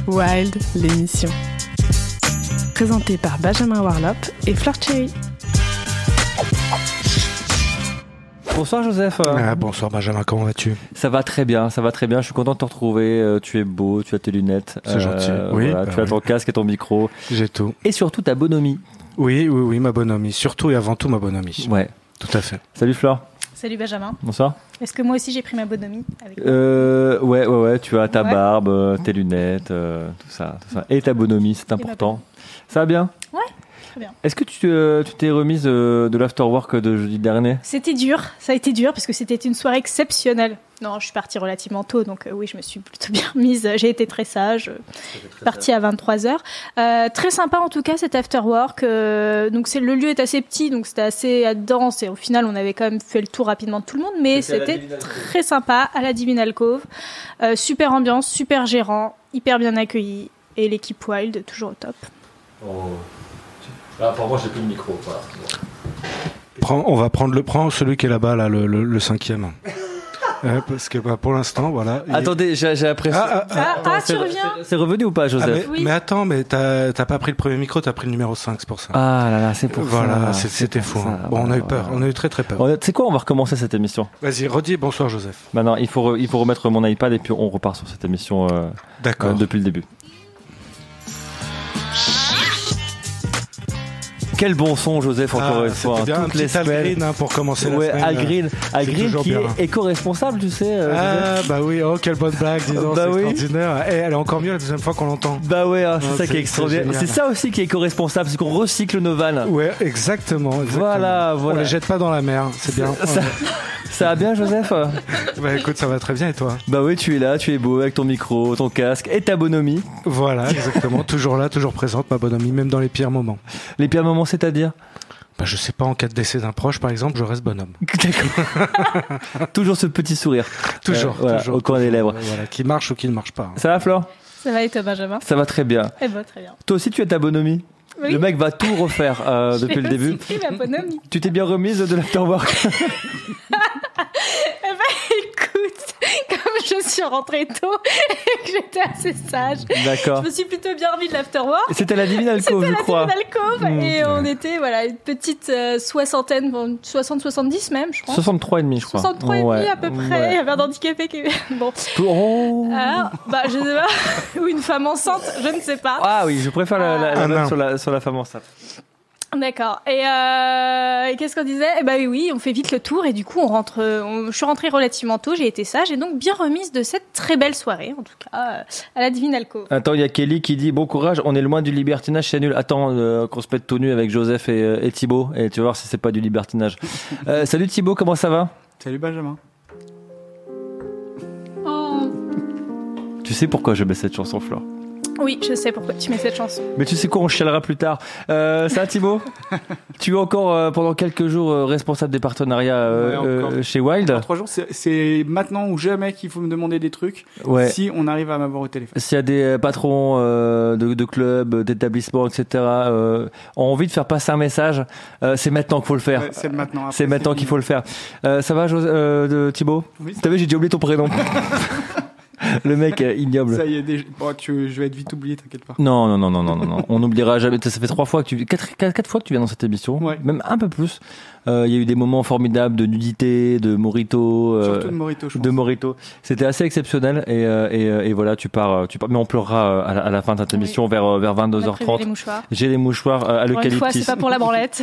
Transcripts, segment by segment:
Wild, l'émission. Présentée par Benjamin Warlop et Fleur Cherry. Bonsoir Joseph. Bonsoir Benjamin, comment vas-tu ? Ça va très bien, je suis content de te retrouver, tu es beau, tu as tes lunettes. C'est gentil, oui. Voilà, tu as ton casque et ton micro. J'ai tout. Et surtout ta bonhomie. Oui, ma bonhomie, surtout et avant tout ma bonhomie. Ouais. Tout à fait. Salut Fleur. Salut Benjamin. Bonsoir. Est-ce que moi aussi j'ai pris ma bonhomie avec Ouais, tu as ta barbe, tes lunettes, tout ça. Et ta bonhomie, c'est important. Ça va bien ? Ouais, très bien. Est-ce que tu t'es remise de l'afterwork de jeudi dernier ? C'était dur, ça a été dur parce que c'était une soirée exceptionnelle. Non, je suis partie relativement tôt, donc oui, je me suis plutôt bien remise. J'ai été très sage, partie à 23h. Très sympa en tout cas cet afterwork. Donc le lieu est assez petit, donc c'était assez dense et au final on avait quand même fait le tour rapidement de tout le monde, mais c'était très sympa à la Divine Alcôve. Super ambiance, super gérant, hyper bien accueilli et l'équipe Wild toujours au top. Là, pour moi, j'ai plus de micro. Voilà. On va prendre celui qui est là-bas, là, le cinquième. Parce que pour l'instant, voilà. Attendez, j'ai apprécié. Tu reviens ? C'est revenu ou pas, Joseph ? Oui. Mais attends, mais t'as pas pris le premier micro, t'as pris le numéro 5, c'est pour ça. Ah là là, c'est pour ça. Voilà, c'était fou. Hein. Bon, on a eu peur, on a eu très très peur. Tu sais quoi, on va recommencer cette émission. Vas-y, redis bonsoir Joseph. Maintenant, il faut remettre mon iPad et puis on repart sur cette émission depuis le début. Quel bon son, Joseph, encore une fois. Bien, toutes les semaines. Green, pour commencer la semaine. Algreen qui est éco-responsable, tu sais. Bah oui, quelle bonne blague, dis donc, c'est extraordinaire. Et elle est encore mieux la deuxième fois qu'on l'entend. Bah ouais, c'est ça qui est extraordinaire. C'est ça aussi qui est éco-responsable, c'est qu'on recycle nos vannes. Ouais, exactement. Voilà. On les jette pas dans la mer, c'est bien. Ça va bien, Joseph ? Bah écoute, ça va très bien, et toi ? Bah oui, tu es là, tu es beau avec ton micro, ton casque et ta bonhomie. Voilà, exactement. Toujours là, toujours présente, ma bonhomie, même dans les pires moments. Les pires moments, c'est-à-dire ? Bah je sais pas, en cas de décès d'un proche, par exemple, je reste bonhomme. D'accord. Toujours ce petit sourire. Toujours, au coin des lèvres. Voilà, qui marche ou qui ne marche pas. Ça va, Flore ? Ça va et toi, Benjamin ? Ça va très bien. Eh ben, très bien. Toi aussi, tu as ta bonhomie ? Oui. Le mec va tout refaire depuis le début. J'ai pris ma bonhomie. Tu t'es bien remise de l'afterwork ? Eh ben, écoute, comme je suis rentrée tôt et que j'étais assez sage, d'accord. Je me suis plutôt bien remis de l'afterwork. C'était la Divine Alcôve, je crois. C'était la Divine Alcôve et on était une petite soixantaine, 60-70 même, je crois. 63 et demi, je crois. 63 et demi à peu près. Il y avait un handicapé qui... Bon. Alors, je sais pas. Ou une femme enceinte, je ne sais pas. Ah oui, je préfère la même sur la femme enceinte. D'accord. Et qu'est-ce qu'on disait ? Eh ben oui, on fait vite le tour et du coup je suis rentrée relativement tôt, j'ai été sage et donc bien remise de cette très belle soirée, en tout cas à la Divine Alcôve. Attends, il y a Kelly qui dit bon courage, on est loin du libertinage, c'est nul. Attends, qu'on se pète tout nu avec Joseph et Thibaut et tu vas voir si c'est pas du libertinage. Salut Thibaut, comment ça va ? Salut Benjamin. Oh. Tu sais pourquoi je mets cette chanson, Flore ? Oui, je sais pourquoi tu mets cette chanson. Mais tu sais quoi, on chialera plus tard. Ça va Thibaut ? Tu es encore pendant quelques jours responsable des partenariats chez Wild. Dans 3 jours, c'est maintenant ou jamais qu'il faut me demander des trucs si on arrive à m'avoir au téléphone. S'il y a des patrons de clubs, d'établissements, etc. ont envie de faire passer un message, c'est maintenant qu'il faut le faire. Ouais, c'est maintenant. Après, c'est maintenant qu'il faut le faire. Ça va Thibaut ? Oui. T'as vu, j'ai déjà oublié ton prénom. Le mec ignoble. Ça y est, je vais être vite oublié, t'inquiète pas. Non. On n'oubliera jamais. Ça fait 4 fois que tu viens dans cette émission. Ouais. Même un peu plus. Il y a eu des moments formidables de nudité, de mojito. Surtout de mojito, je pense. De mojito. C'était assez exceptionnel et voilà, tu pars. Mais on pleurera à la fin de cette émission vers 22h30. Les mouchoirs. J'ai les mouchoirs à l'eucalyptus. Une fois, c'est pas pour la branlette.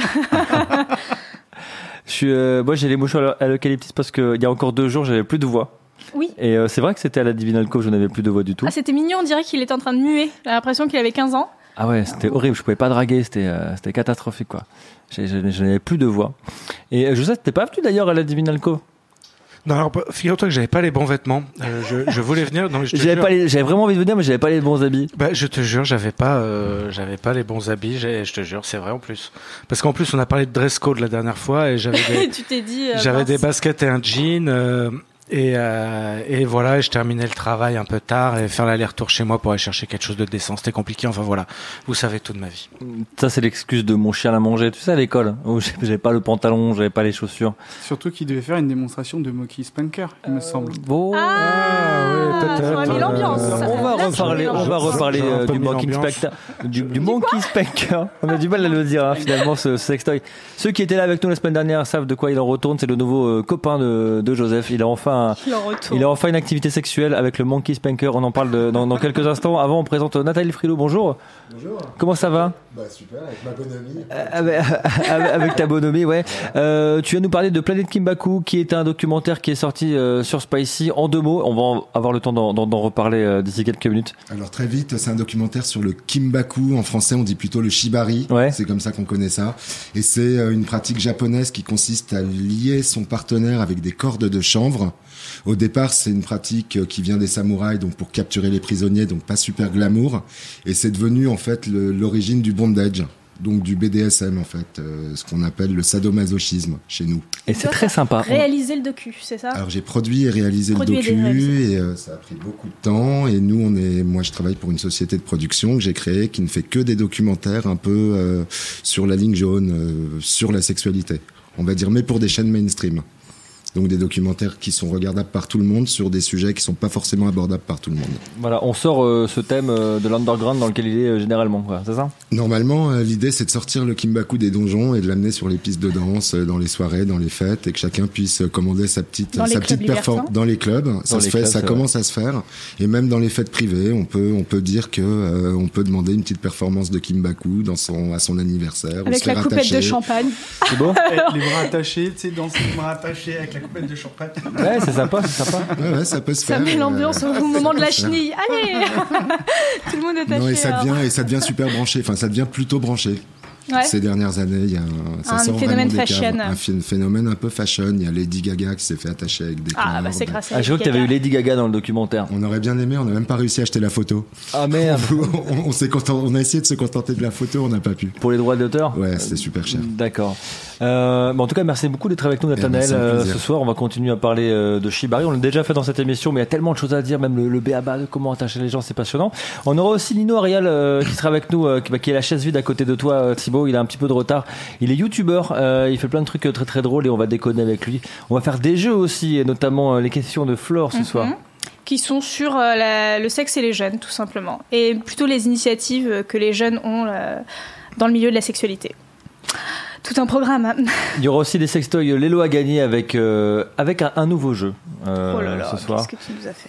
Moi, j'ai les mouchoirs à l'eucalyptus parce qu'il y a encore 2 jours, j'avais plus de voix. Oui. Et c'est vrai que c'était à la Divine Alcôve, je n'avais plus de voix du tout. Ah, c'était mignon, on dirait qu'il était en train de muer. J'ai l'impression qu'il avait 15 ans. Ah ouais, c'était horrible, je pouvais pas draguer, c'était catastrophique quoi. Je n'avais plus de voix. Et Joseph, t'es pas venu d'ailleurs à la Divine Alcôve ? Non, alors figure-toi que j'avais pas les bons vêtements. Je voulais venir. Non, j'avais vraiment envie de venir, mais j'avais pas les bons habits. Bah, je te jure, j'avais pas les bons habits. Je te jure, c'est vrai en plus. Parce qu'en plus, on a parlé de dress code la dernière fois et j'avais tu t'es dit. J'avais des baskets et un jean. Et voilà, je terminais le travail un peu tard et faire l'aller-retour chez moi pour aller chercher quelque chose de décent, c'était compliqué. Enfin voilà, vous savez tout de ma vie. Ça, c'est l'excuse de mon chien à manger, tu sais, à l'école, où j'avais pas le pantalon, j'avais pas les chaussures. Surtout qu'il devait faire une démonstration de Monkey Spanker, il me semble. Bon. oui, peut-être. On a mis l'ambiance. On va reparler du Monkey Spanker. Du Monkey Spanker. On a du mal à le dire, hein, finalement, ce sextoy. Ceux qui étaient là avec nous la semaine dernière savent de quoi il en retourne. C'est le nouveau copain de Joseph. Il a enfin une activité sexuelle avec le Monkey Spanker. On en parle dans quelques instants. Avant, on présente Nathalie Frilot. Bonjour. Bonjour. Comment ça va? Super, avec ma bonhomie. Avec ta bonhomie, ouais. Tu vas nous parler de Planète Kimbaku, qui est un documentaire qui est sorti sur Spicy. En 2 mots, on va avoir le temps d'en reparler d'ici quelques minutes. Alors très vite, c'est un documentaire sur le Kimbaku. En français, on dit plutôt le shibari. Ouais. C'est comme ça qu'on connaît ça. Et c'est une pratique japonaise qui consiste à lier son partenaire avec des cordes de chanvre. Au départ, c'est une pratique qui vient des samouraïs, donc pour capturer les prisonniers, donc pas super glamour. Et c'est devenu en fait l'origine du bondage, donc du BDSM en fait, ce qu'on appelle le sadomasochisme chez nous. Et c'est très sympa. Réaliser le docu, c'est ça? Alors j'ai produit et réalisé le docu et ça a pris beaucoup de temps. Et nous, moi je travaille pour une société de production que j'ai créée qui ne fait que des documentaires un peu sur la ligne jaune, sur la sexualité, on va dire, mais pour des chaînes mainstream. Donc des documentaires qui sont regardables par tout le monde sur des sujets qui sont pas forcément abordables par tout le monde. Voilà, on sort ce thème de l'underground dans lequel il est généralement, quoi, c'est ça? Normalement, l'idée c'est de sortir le Kimbaku des donjons et de l'amener sur les pistes de danse, dans les soirées, dans les fêtes, et que chacun puisse commander sa petite performance dans les clubs. Ça commence à se faire, et même dans les fêtes privées, on peut dire que on peut demander une petite performance de Kimbaku à son anniversaire. Avec la coupette de champagne. C'est beau. Les bras attachés, tu sais, danser les bras attachés avec la coupette de champagne. Ouais, c'est sympa. Ouais, ça peut se faire. Ça met l'ambiance au moment de la chenille. Allez. Tout le monde est attaché. Non, et ça devient super branché. Enfin, ça devient plutôt branché. Ouais. Ces dernières années, il y a un phénomène fashion. Un phénomène un peu fashion. Il y a Lady Gaga qui s'est fait attacher avec des cordes. Ah, bah c'est grâce à je crois que t'avais eu Lady Gaga dans le documentaire. On aurait bien aimé, on n'a même pas réussi à acheter la photo. Ah merde. On a essayé de se contenter de la photo, on n'a pas pu. Pour les droits d'auteur? Ouais, c'était super cher. D'accord. En tout cas, merci beaucoup d'être avec nous, Nathanaël. Ce soir, on va continuer à parler de shibari. On l'a déjà fait dans cette émission, mais il y a tellement de choses à dire, même le b.a.-ba de comment attacher les gens, c'est passionnant. On aura aussi Lino Arial qui sera avec nous, qui est la chaise vide à côté de toi, Thibaut. Il a un petit peu de retard. Il est youtubeur, il fait plein de trucs très très drôles et on va déconner avec lui. On va faire des jeux aussi, et notamment les questions de Flore ce soir. Qui sont sur le sexe et les jeunes, tout simplement. Et plutôt les initiatives que les jeunes ont dans le milieu de la sexualité. Tout un programme. Il y aura aussi des sextoys Lélo à gagner avec un nouveau jeu oh là là, ce soir. Qu'est-ce que tu nous as fait?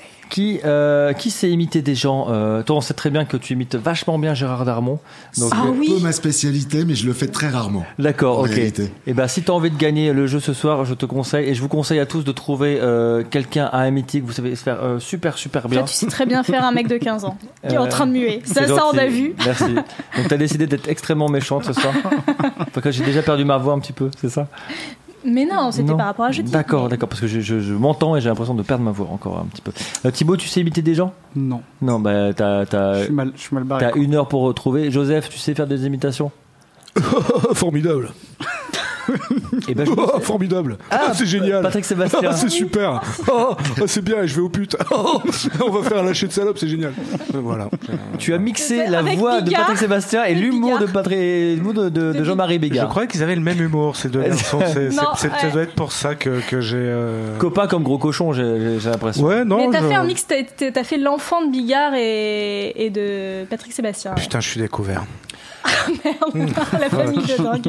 Qui sait imiter des gens? Toi, on sait très bien que tu imites vachement bien Gérard Darmon. Donc, c'est un peu ma spécialité, mais je le fais très rarement. D'accord, ok. Et ben, si tu as envie de gagner le jeu ce soir, je te conseille, et je vous conseille à tous de trouver quelqu'un à imiter que vous savez se faire super bien. Toi, tu sais très bien faire un mec de 15 ans qui est en train de muer. Ça, on a vu. Merci. Donc, tu as décidé d'être extrêmement méchante ce soir. Parce que j'ai déjà perdu ma voix un petit peu, c'est ça? Mais non, c'était par rapport à jeudi. D'accord, parce que je m'entends et j'ai l'impression de perdre ma voix encore un petit peu. Thibaut, tu sais imiter des gens? Non. Non, bah je suis mal barré. T'as 1 heure pour retrouver. Joseph, tu sais faire des imitations? Formidable. Et ben, formidable. C'est génial. Patrick Sébastien. C'est super. C'est bien, je vais au pute. On va faire un lâcher de salope, c'est génial. Voilà. Tu as mixé la voix de Patrick Sébastien et l'humour de Jean-Marie Bigard. Je croyais qu'ils avaient le même humour, ces deux garçons. Ça doit être pour ça que j'ai. Copain comme gros cochon, j'ai l'impression. Ouais, non. Mais t'as fait un mix, t'as fait l'enfant de Bigard et de Patrick Sébastien. Putain, je suis découvert. Merde, la famille de dingue.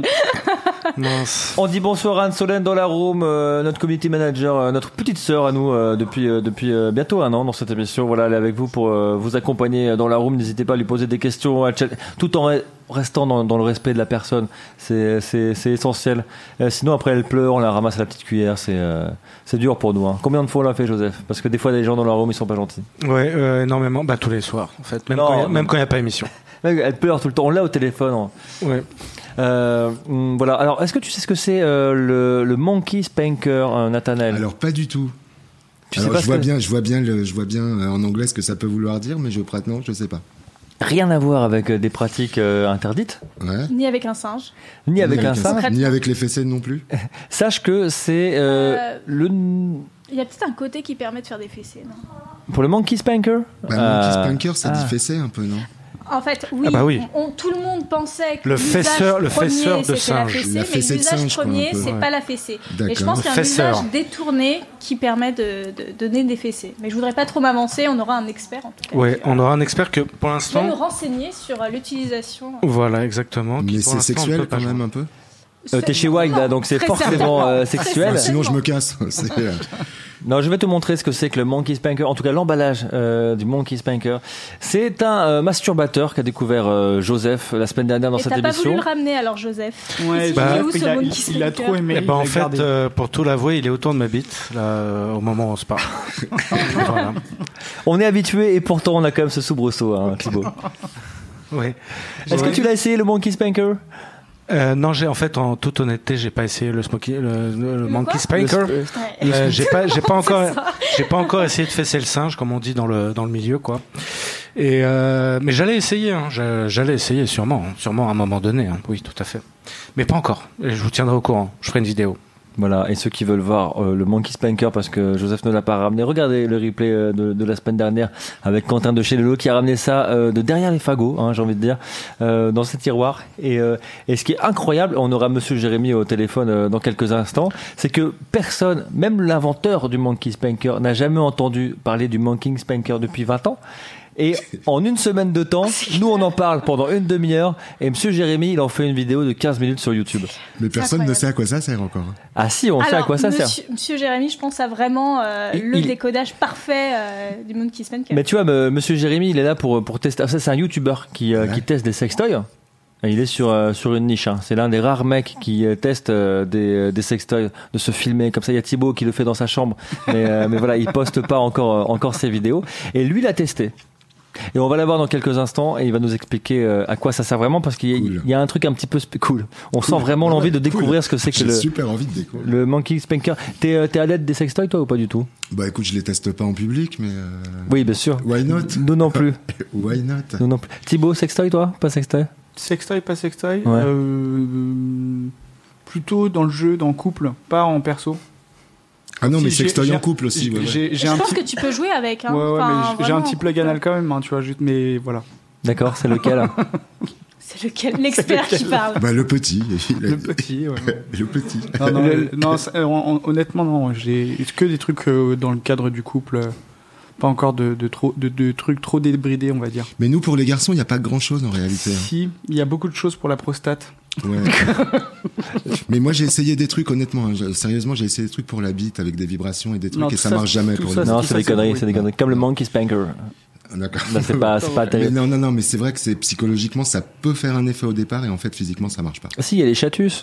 On dit bonsoir à Anne-Solène dans la room, notre community manager, notre petite sœur à nous depuis bientôt 1 an dans cette émission. Voilà, elle est avec vous pour vous accompagner dans la room. N'hésitez pas à lui poser des questions, tout en restant dans le respect de la personne. C'est essentiel. Sinon après elle pleure, on la ramasse à la petite cuillère. C'est dur pour nous. Hein. Combien de fois on l'a fait, Joseph? Parce que des fois les gens dans la room ils sont pas gentils. Ouais, énormément. Bah tous les soirs en fait. Même quand il n'y a pas émission. Elle pleure tout le temps. On l'a au téléphone. Ouais. Voilà. Alors, est-ce que tu sais ce que c'est le Monkey Spanker, Nathanaël? Alors, pas du tout. Je vois bien en anglais ce que ça peut vouloir dire, mais je sais pas. Rien à voir avec des pratiques interdites. Ouais. Ni avec un singe. Ni avec un singe. Ni avec les fessées non plus. Sache que c'est Il y a peut-être un côté qui permet de faire des fessées, non? Pour le Monkey Spanker? Monkey Spanker, ça dit fessé un peu, non? En fait, oui, tout le monde pensait que le fesseur de singe. La fessée, mais l'usage premier, c'est pas la fessée. Et je pense qu'il y a un usage détourné qui permet de donner des fessées. Mais je voudrais pas trop m'avancer, on aura un expert en tout cas. Oui, on aura un expert que pour l'instant... Qui va nous renseigner sur l'utilisation. Voilà, exactement. Mais c'est sexuel quand même un peu. T'es chez Wild là, donc c'est forcément sexuel. Sinon je me casse. Non, je vais te montrer ce que c'est que le Monkey Spanker, en tout cas l'emballage du Monkey Spanker. C'est un masturbateur qu'a découvert Joseph la semaine dernière dans cette émission. T'as pas voulu le ramener alors, Joseph? Ouais, il a trop aimé. En fait, pour tout l'avouer, il est autour de ma bite là, au moment où on se parle. Voilà. On est habitué et pourtant on a quand même ce soubresaut, hein, Thibaut. Oui. Est-ce que tu l'as essayé le Monkey Spanker? Non, en fait, en toute honnêteté, j'ai pas essayé le Monkey Spanker. J'ai pas encore essayé de fesser le singe, comme on dit dans le milieu, quoi. Mais j'allais essayer, sûrement à un moment donné, hein. Oui, tout à fait. Mais pas encore. Et je vous tiendrai au courant. Je ferai une vidéo. Voilà, et ceux qui veulent voir le Monkey Spanker, parce que Joseph ne l'a pas ramené, regardez le replay de la semaine dernière avec Quentin de chez Lelo qui a ramené ça de derrière les fagots, hein, j'ai envie de dire, dans ses tiroirs. Et ce qui est incroyable, on aura Monsieur Jérémy au téléphone dans quelques instants, c'est que personne, même l'inventeur du Monkey Spanker, n'a jamais entendu parler du Monkey Spanker depuis 20 ans. Et en une semaine de temps, nous on en parle pendant une demi-heure et Monsieur Jérémy il en fait une vidéo de 15 minutes sur YouTube. Mais personne ne sait à quoi ça sert encore. Ah si, on sait à quoi ça sert. Monsieur Jérémy, je pense à vraiment le décodage parfait du Monkey Spanker. Mais tu vois, Monsieur Jérémy il est là pour tester. Ça c'est un YouTuber qui teste des sextoys. Il est sur une niche, hein. C'est l'un des rares mecs qui teste des sextoys, de se filmer comme ça. Il y a Thibaut qui le fait dans sa chambre, mais voilà, il poste pas encore ses vidéos. Et lui l'a testé. Et on va l'avoir dans quelques instants et il va nous expliquer à quoi ça sert vraiment parce qu'il y a un truc un petit peu cool. On sent vraiment l'envie de découvrir ce que c'est que le Monkey Spanker. T'es adepte des sextoys toi ou pas du tout? Bah écoute, je les teste pas en public mais oui, bien sûr. Why not? Nous non plus. Why not? Nous non plus. Thibaut, sextoy toi? Pas sextoy? Sextoy, pas sextoy. Ouais. Plutôt dans le jeu, dans le couple, pas en perso. Ah non, mais sextoy en couple aussi. Je pense que tu peux jouer avec. Hein. Ouais, mais j'ai un petit plug anal quand même, hein, tu vois, juste, mais voilà. D'accord, c'est lequel? C'est lequel? L'expert qui parle. Bah, le petit. Le petit, ouais. Le petit. Non, honnêtement, non. J'ai que des trucs dans le cadre du couple. Pas encore de trucs trop débridés, on va dire. Mais nous, pour les garçons, il n'y a pas grand-chose en réalité. Si, il y a beaucoup de choses pour la prostate. Ouais. Mais moi j'ai essayé des trucs honnêtement, sérieusement j'ai essayé des trucs pour la bite avec des vibrations et des trucs et ça marche jamais pour les. Non, c'est des conneries, c'est des conneries. Comme le Monkey Spanker. D'accord. Là, c'est pas terrible. Mais non, mais c'est vrai que c'est psychologiquement ça peut faire un effet au départ et en fait physiquement ça marche pas. Si, il y a les chatus.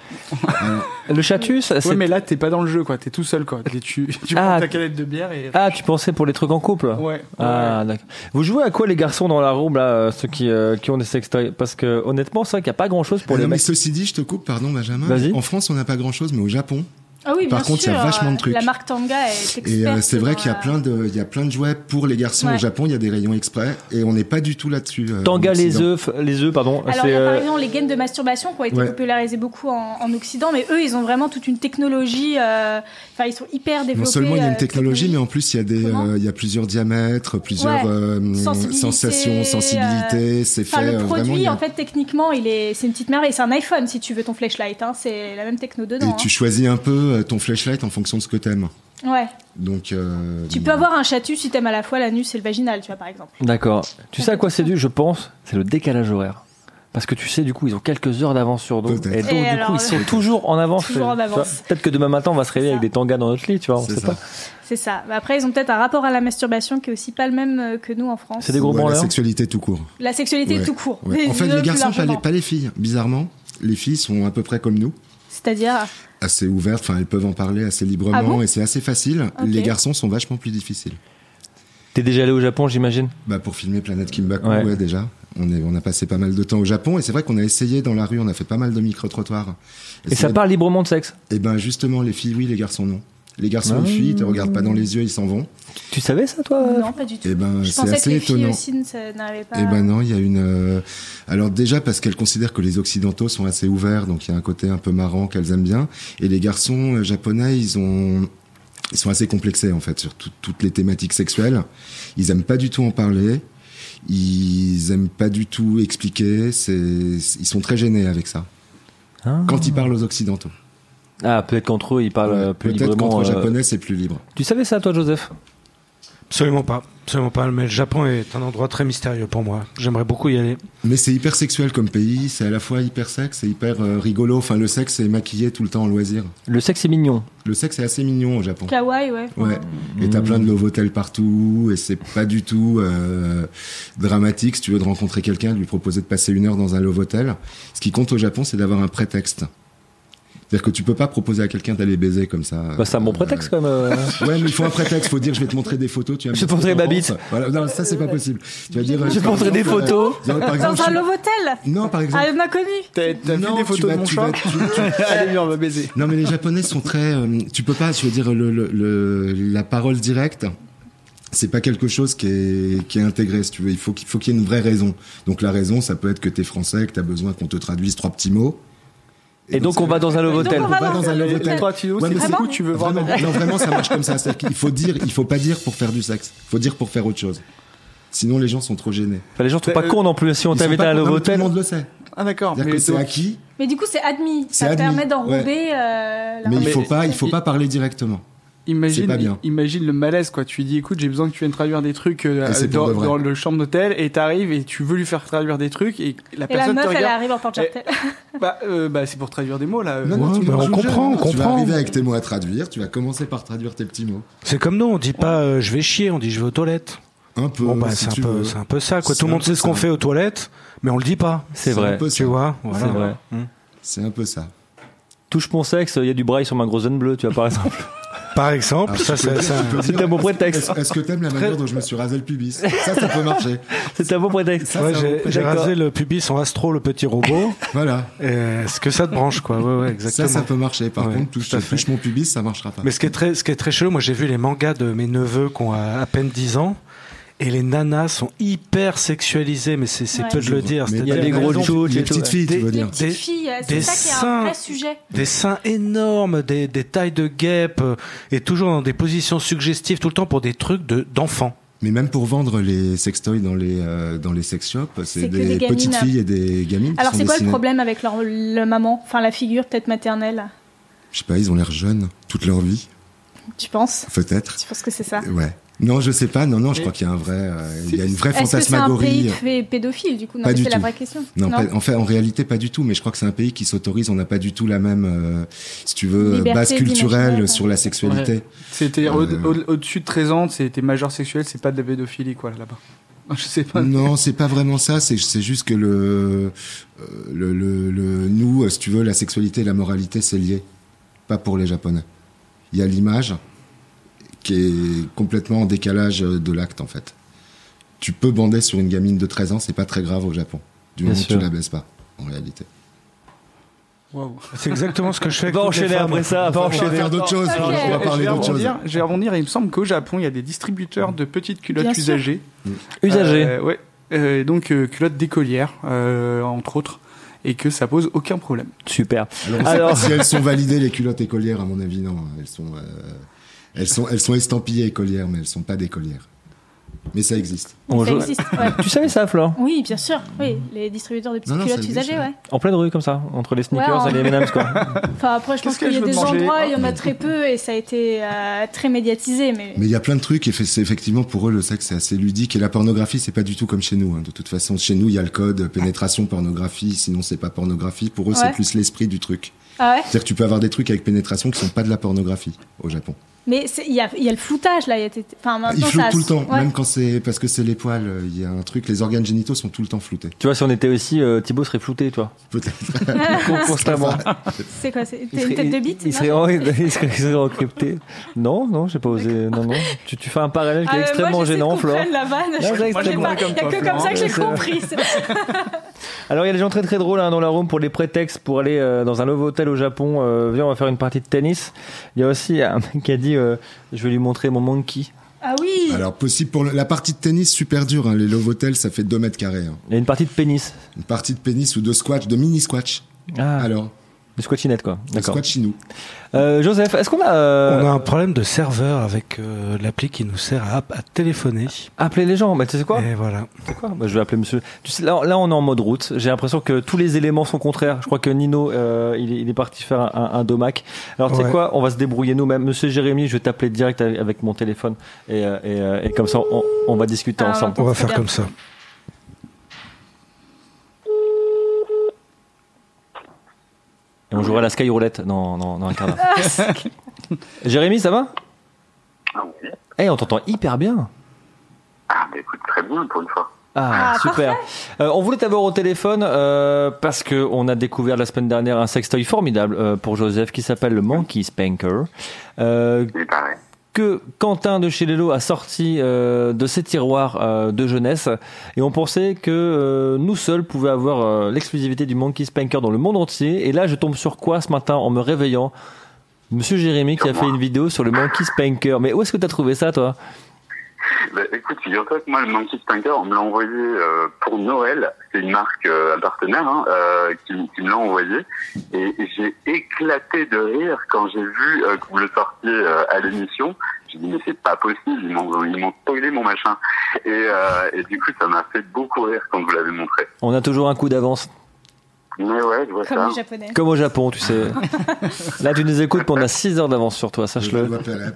Le chatus, c'est... Ouais, mais là t'es pas dans le jeu quoi, t'es tout seul quoi. Tu prends ta canette de bière et. Ah, tu pensais pour les trucs en couple? Ouais. Ah, ouais. D'accord. Vous jouez à quoi les garçons dans la room là, ceux qui ont des sextoys? Parce que honnêtement, c'est vrai qu'il y a pas grand chose pour les mecs. Mais ceci dit, je te coupe, pardon Benjamin. Vas-y. En France, on n'a pas grand chose, mais au Japon. Ah oui, par contre, il y a vachement de trucs. La marque Tanga est experte. Et c'est vrai qu'il y a plein de jouets pour les garçons au Japon. Il y a des rayons exprès et on n'est pas du tout là-dessus. Tanga, les œufs, pardon. Alors, il y a par exemple les gaines de masturbation qui ont été popularisées beaucoup en Occident, mais eux, ils ont vraiment toute une technologie. Enfin, ils sont hyper développés. Non seulement il y a une technologie, mais en plus il y a plusieurs diamètres, plusieurs sensations, sensibilité. C'est fait le produit, vraiment. En fait, techniquement, c'est une petite merveille. C'est un iPhone si tu veux ton flashlight. Hein. C'est la même techno dedans. Et tu choisis un peu ton flashlight en fonction de ce que t'aimes. Ouais. Donc, tu peux avoir un chatus si t'aimes à la fois l'anus et le vaginal, tu vois, par exemple. D'accord. Tu sais à quoi c'est dû, je pense? C'est le décalage horaire. Parce que tu sais, du coup, ils ont quelques heures d'avance sur nous. Et donc, du coup, ils sont toujours en avance. Peut-être que demain matin, on va se réveiller avec des tangas dans notre lit, tu vois, on sait pas. C'est ça. Après, ils ont peut-être un rapport à la masturbation qui est aussi pas le même que nous en France. C'est des gros branleurs. La sexualité tout court. La sexualité tout court. Ouais. En fait, les garçons, pas les filles. Bizarrement, les filles sont à peu près comme nous. C'est-à-dire assez ouvertes, enfin elles peuvent en parler assez librement et c'est assez facile. Okay. Les garçons sont vachement plus difficiles. T'es déjà allé au Japon, j'imagine? Bah pour filmer Planète Kimbaku, ouais déjà. On a passé pas mal de temps au Japon et c'est vrai qu'on a essayé dans la rue, on a fait pas mal de micro-trottoirs. Et ça parle librement de sexe? Et ben justement, les filles oui, les garçons non. Les garçons ils fuient, ils te regardent pas dans les yeux, ils s'en vont. Tu savais ça, toi? Non, pas du tout. Et ben, c'est assez étonnant. Aussi, ça n'arrivait pas. Et ben non, il y a une. Alors déjà parce qu'elles considèrent que les Occidentaux sont assez ouverts, donc il y a un côté un peu marrant qu'elles aiment bien. Et les garçons japonais, ils ont ils sont assez complexés en fait sur toutes les thématiques sexuelles. Ils aiment pas du tout en parler. Ils aiment pas du tout expliquer. Ils sont très gênés avec ça. Quand ils parlent aux Occidentaux. Ah, peut-être qu'entre eux, ils parlent plus librement. Peut-être qu'entre Japonais, c'est plus libre. Tu savais ça, toi, Joseph ? Absolument pas. Mais le Japon est un endroit très mystérieux pour moi. J'aimerais beaucoup y aller. Mais c'est hyper sexuel comme pays. C'est à la fois hyper sexe et hyper rigolo. Enfin, le sexe est maquillé tout le temps en loisir. Le sexe est mignon. Le sexe est assez mignon au Japon. Kawaii, ouais. Ouais. Et t'as plein de love hotels partout. Et c'est pas du tout dramatique si tu veux de rencontrer quelqu'un, de lui proposer de passer 1 heure dans un love hotel. Ce qui compte au Japon, c'est d'avoir un prétexte. C'est-à-dire que tu peux pas proposer à quelqu'un d'aller baiser comme ça. Bah, c'est un bon prétexte quand même. Ouais, mais il faut un prétexte. Faut dire, je vais te montrer des photos. Tu vas je te montrer ma bite. Voilà. Non, ça c'est pas possible. Tu vas dire. Je vais te montrer des photos. Par exemple, dans un love hotel. Non, par exemple. Ah, on a connu. T'as vu des photos de mon chat. Allez, on va baiser. Non, mais les Japonais sont très. Tu peux pas. Je veux dire, la parole directe. C'est pas quelque chose qui est intégré, si tu veux. Il faut qu'il y ait une vraie raison. Donc la raison, ça peut être que t'es français, que t'as besoin qu'on te traduise 3 petits mots. Et donc on va dans un love hotel. On va dans un love hotel. 3 kilos, Ouais, c'est où tu veux voir. Non, vraiment, ça marche comme ça. C'est-à-dire qu'il faut pas dire pour faire du sexe. Il faut dire pour faire autre chose. Sinon, les gens sont trop gênés. Enfin, les gens sont pas cons non plus. Si on t'invite à un love hotel. Tout le monde le sait. Ah d'accord. C'est-à-dire que c'est acquis. Mais du coup, c'est admis. Ça admis. permet d'enrober. Ouais. Mais il faut pas parler directement. Imagine le malaise, quoi. Tu lui dis, écoute, j'ai besoin que tu viennes traduire des trucs dans le chambre d'hôtel, et t'arrives et tu veux lui faire traduire des trucs, et la personne meuf, te regarde. elle arrive en porte-jartel. C'est pour traduire des mots, là. On comprend. Tu vas arriver avec tes mots à traduire, tu vas commencer par traduire tes petits mots. C'est comme nous, on dit pas je vais chier, on dit je vais aux toilettes. Un peu. Bon, c'est un peu ça, quoi. Tout le monde sait ce qu'on fait aux toilettes, mais on le dit pas. C'est vrai. Tu vois, voilà. C'est vrai. C'est un peu ça. Touche mon sexe, il y a du braille sur ma grosse zone bleue, tu vois, par exemple. Par exemple, c'est un bon prétexte. Est-ce que t'aimes la manière dont je me suis rasé le pubis? Ça peut marcher. C'est un bon prétexte. J'ai rasé le pubis en Astro, le petit robot. Voilà. Est-ce que ça te branche, quoi? Ouais, exactement. Ça peut marcher. Par contre, touche mon pubis, ça marchera pas. Mais ce qui est très chelou, moi j'ai vu les mangas de mes neveux qui ont à peine 10 ans. Et les nanas sont hyper sexualisées, mais c'est peu de le dire. Il y a des gros chouches, des petites filles, tu veux dire. Des petites filles, c'est ça qui est un vrai sujet. Des seins énormes, des tailles de guêpes, et toujours dans des positions suggestives tout le temps pour des trucs d'enfants. Mais même pour vendre les sextoys dans les sex shops, c'est des petites filles et des gamines. Alors c'est quoi le problème avec leur maman, enfin la figure peut-être maternelle? Je sais pas, ils ont l'air jeunes toute leur vie. Tu penses? Peut-être. Tu penses que c'est ça? Ouais. Non, je sais pas. Non, je crois qu'il y a il y a une vraie fantasmagorie. Est-ce que c'est un pays pédophile, du coup? Non, c'est la vraie question. Non, en réalité, pas du tout. Mais je crois que c'est un pays qui s'autorise. On n'a pas du tout la même, si tu veux, base culturelle sur la sexualité. Ouais. C'était au-dessus de 13 ans, c'était majeur sexuel, c'est pas de la pédophilie, quoi, là-bas. Je sais pas. Non, c'est pas vraiment ça. C'est juste que nous, si tu veux, la sexualité et la moralité, c'est lié. Pas pour les Japonais. Il y a l'image qui est complètement en décalage de l'acte, en fait. Tu peux bander sur une gamine de 13 ans, c'est pas très grave au Japon. Du moment que tu la baisses pas, en réalité. Wow. C'est exactement ce que je fais. On va enchaîner après ça. On va faire d'autres choses. Okay. On va parler d'autres choses. Je vais rebondir. Il me semble qu'au Japon, il y a des distributeurs de petites culottes usagées. Usagées. Ouais. Donc culottes d'écolières, entre autres. Et que ça pose aucun problème. Super. Alors si elles sont validées, les culottes écolières, à mon avis, non. Elles sont estampillées écolières, mais elles sont pas d'écolières. Mais ça existe. Ça existe, ouais. Tu savais ça, Flore? Oui, bien sûr. Oui, les distributeurs de petites culottes usagées, ouais. En pleine rue, comme ça, entre les sneakers et les M&M's, quoi. Enfin, après, je pense qu'il y a des endroits, il y en a très peu, et ça a été très médiatisé. Mais il y a plein de trucs, et c'est effectivement, pour eux, le sexe, c'est assez ludique. Et la pornographie, c'est pas du tout comme chez nous. Hein. De toute façon, chez nous, il y a le code pénétration, pornographie. Sinon, c'est pas pornographie. Pour eux, c'est plus l'esprit du truc. Ah ouais? C'est-à-dire que tu peux avoir des trucs avec pénétration qui sont pas de la pornographie au Japon. Mais il y a le floutage là. Il floute tout le temps, même quand c'est parce que c'est les poils. Il y a un truc, les organes génitaux sont tout le temps floutés. Tu vois, si on était aussi, Thibaut serait flouté, toi. Peut-être. Constamment. C'est quoi? C'est une tête de bite? Il serait encrypté. Non, j'ai pas osé. Non. Tu fais un parallèle qui est extrêmement gênant, Flore. La vanne. Il y a que comme ça que j'ai compris. Alors il y a des gens très très drôles dans la room pour les prétextes pour aller dans un love hotel au Japon. Viens, on va faire une partie de tennis. Il y a aussi un mec qui a dit je vais lui montrer mon monkey. Ah oui. Alors possible pour la partie de tennis, super dur. Hein. Les love hotels, ça fait 2 mètres carrés. Hein. Il y a une partie de pénis. Une partie de pénis ou de squash, de mini squash. Ah. Alors Des squatchinettes, quoi. Des squatchinous. Joseph, est-ce qu'on a... On a un problème de serveur avec l'appli qui nous sert à téléphoner. Appeler les gens, bah, tu sais quoi ? Et voilà. Tu sais quoi ? Bah, je vais appeler monsieur. Tu sais, là, on est en mode route. J'ai l'impression que tous les éléments sont contraires. Je crois que Nino, il est parti faire un domac. Alors, tu sais quoi ? On va se débrouiller nous-mêmes. Monsieur Jérémy, je vais t'appeler direct avec mon téléphone. Et comme ça, on va discuter ensemble. On va faire comme ça. Et on jouera à la Sky Roulette dans un quart d'heure. Jérémy, ça va ? Oui. Eh, on t'entend hyper bien. Ah, bah écoute, très bien pour une fois. Ah, super. On voulait t'avoir au téléphone parce que on a découvert la semaine dernière un sextoy formidable pour Joseph qui s'appelle le Monkey Spanker. C'est pareil. Que Quentin de chez Lelo a sorti de ses tiroirs de jeunesse et on pensait que nous seuls pouvions avoir l'exclusivité du Monkey Spanker dans le monde entier. Et là, je tombe sur quoi ce matin en me réveillant ? Monsieur Jérémy qui a fait une vidéo sur le Monkey Spanker. Mais où est-ce que tu as trouvé ça, toi ? Bah, écoute, figure-toi que moi, le Monkey Spanker, on me l'a envoyé pour Noël. C'est une marque, un partenaire, qui me l'a envoyé. Et j'ai éclaté de rire quand j'ai vu que vous le sortiez à l'émission. J'ai dit, mais c'est pas possible, ils m'ont spoilé mon machin. Et du coup, ça m'a fait beaucoup rire quand vous l'avez montré. On a toujours un coup d'avance. Mais ouais, je vois Comme ça. les Japonais. Comme au Japon, tu sais. Là, tu nous écoutes, on a 6 heures d'avance sur toi, sache-le.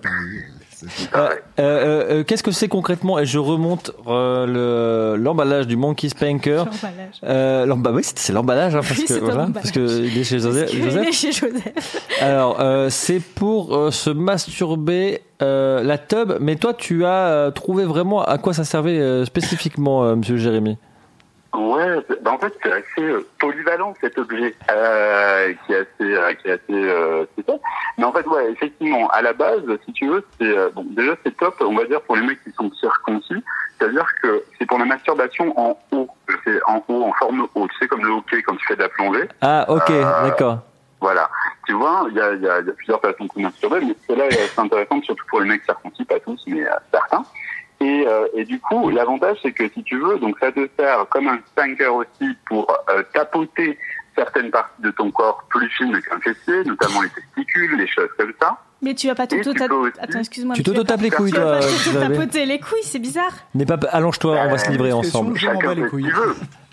Qu'est-ce que c'est concrètement ? Et je remonte l'emballage du Monkey Spanker. L'emballage. Oui, c'est l'emballage, hein, parce Oui, que c'est voilà, parce que il est chez Joseph. Il est chez Joseph. Alors, c'est pour se masturber la tub. Mais toi, tu as trouvé vraiment à quoi ça servait spécifiquement, Monsieur Jérémy ? Ouais, en fait, c'est assez polyvalent cet objet, qui est assez c'est ça. Mais en fait, ouais, effectivement, à la base, si tu veux, c'est bon, déjà c'est top, on va dire pour les mecs qui sont circoncis, c'est-à-dire que c'est pour la masturbation en haut, c'est en haut, en forme haut, tu sais comme le hockey quand tu fais de la plongée. Ah, ok, d'accord. Voilà, tu vois, il y a plusieurs façons de se masturber, mais celle-là est assez intéressante, surtout pour les mecs circoncis, pas tous, mais certains. Et du coup, l'avantage, c'est que si tu veux, donc ça te sert comme un spanker aussi pour tapoter certaines parties de ton corps plus fines qu'un fessier, notamment les testicules, les choses comme ça. Mais tu vas pas Attends, excuse-moi. Tu t'auto-tapes les couilles, toi. Tu vas tapoter les couilles, c'est bizarre. N'aie pas, allonge-toi, on va se livrer ensemble. Chacun fait ce qu'il veut.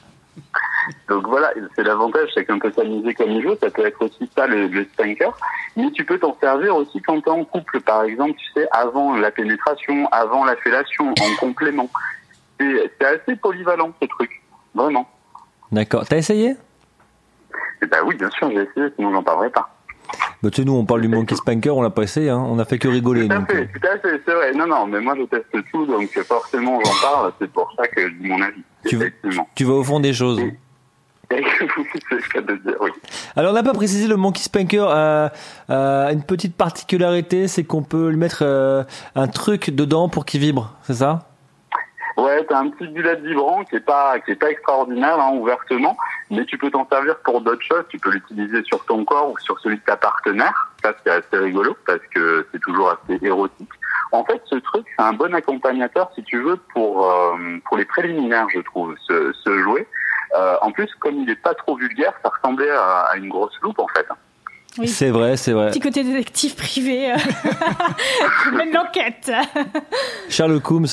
Donc voilà, c'est l'avantage, chacun peut s'amuser comme il veut, ça peut être aussi ça le spanker, mais tu peux t'en servir aussi quand t'es en couple, par exemple, tu sais, avant la pénétration, avant la fellation, en complément. C'est assez polyvalent ce truc, vraiment. D'accord, t'as essayé ? Eh ben oui, bien sûr, j'ai essayé, sinon j'en parlerai pas. Bah, tu sais, nous, on parle du Monkey Spanker, on l'a pas essayé, hein. On a fait que rigoler. Tout à fait, c'est vrai. Non, mais moi je teste tout, donc forcément j'en parle, c'est pour ça que je dis mon avis. Tu vas au fond des choses. C'est ce que de dire, oui. Alors, on n'a pas précisé, le Monkey Spanker a une petite particularité, c'est qu'on peut lui mettre un truc dedans pour qu'il vibre, c'est ça ? Ouais, t'as un petit bullet vibrant qui est pas extraordinaire, hein, ouvertement, mais tu peux t'en servir pour d'autres choses. Tu peux l'utiliser sur ton corps ou sur celui de ta partenaire. Ça, c'est assez rigolo parce que c'est toujours assez érotique. En fait, ce truc, c'est un bon accompagnateur, si tu veux, pour les préliminaires, je trouve, ce jouet. En plus, comme il est pas trop vulgaire, ça ressemblait à une grosse loupe, en fait. Oui. C'est vrai. Petit côté détective privé. Mène l'enquête. Sherlock Holmes.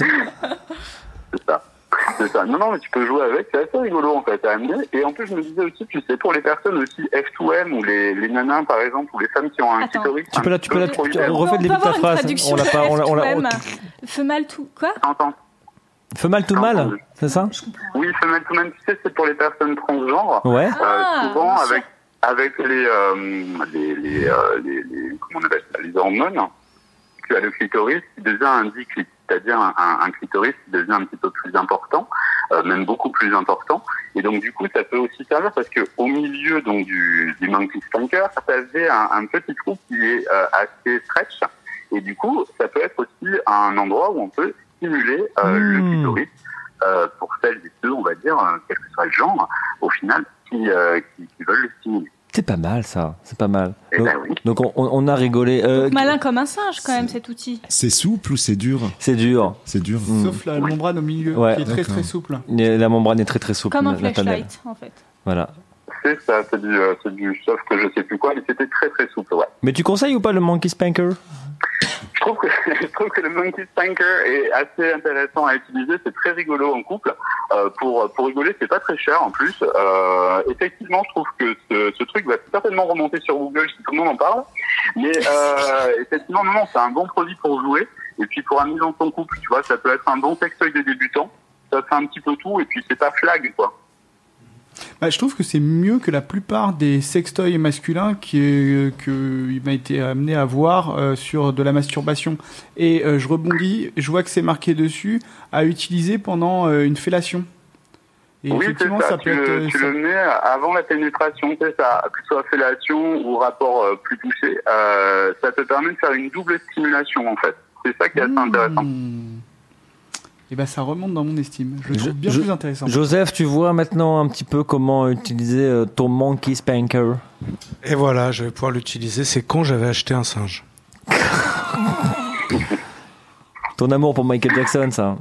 C'est ça. Non, mais tu peux jouer avec, c'est assez rigolo, en fait, à amener. Et en plus, je me disais aussi, tu sais, pour les personnes aussi F2M, ou les nanas, par exemple, ou les femmes qui ont un clitoris. Tu peux refais le début de ta phrase. On l'a Femelle tout, quoi? Femelle tout mal, c'est ça? Oui, femelle tout mal, tu sais, c'est pour les personnes transgenres. Ouais. Souvent, avec les comment on appelle ça, les hormones, tu as le clitoris qui devient un diclite, c'est-à-dire un clitoris qui devient un petit peu plus important, même beaucoup plus important. Et donc du coup, ça peut aussi servir parce que au milieu donc du Monkey Spanker, ça fait un petit trou qui est assez stretch. Et du coup, ça peut être aussi un endroit où on peut stimuler le clitoris pour celles et ceux, on va dire, quel que soit le genre, au final, qui veulent le stimuler. C'est pas mal, ça. C'est pas mal. Donc, donc on a rigolé. Malin comme un singe, quand même, cet outil. C'est souple ou c'est dur? C'est dur. C'est dur. Sauf la membrane au milieu, qui est très très souple. La membrane est très très souple. Comme un flashlight, en fait. Voilà. c'est ça, c'est du soft que je sais plus quoi, mais c'était très très souple, ouais. Mais tu conseilles ou pas le Monkey Spanker? Je trouve que le Monkey Spanker est assez intéressant à utiliser, c'est très rigolo en couple. Pour rigoler, c'est pas très cher en plus. Effectivement, je trouve que ce truc va certainement remonter sur Google si tout le monde en parle. Mais effectivement, non, c'est un bon produit pour jouer. Et puis pour amuser ton couple, tu vois, ça peut être un bon sextoy de débutant. Ça fait un petit peu tout et puis c'est pas flag, quoi. Bah, je trouve que c'est mieux que la plupart des sextoys masculins qu'il m'a été amené à voir sur de la masturbation. Et je rebondis, je vois que c'est marqué dessus à utiliser pendant une fellation. Et oui, effectivement, c'est ça. peut être. Tu le mets avant la pénétration, c'est ça. Que ce soit fellation ou rapport plus poussé, ça te permet de faire une double stimulation en fait. C'est ça qui est assez intéressant. Et ben ça remonte dans mon estime. Je le trouve bien plus intéressant. Joseph, tu vois maintenant un petit peu comment utiliser ton Monkey Spanker. Et voilà, je vais pouvoir l'utiliser. C'est con, j'avais acheté un singe. Ton amour pour Michael Jackson, ça.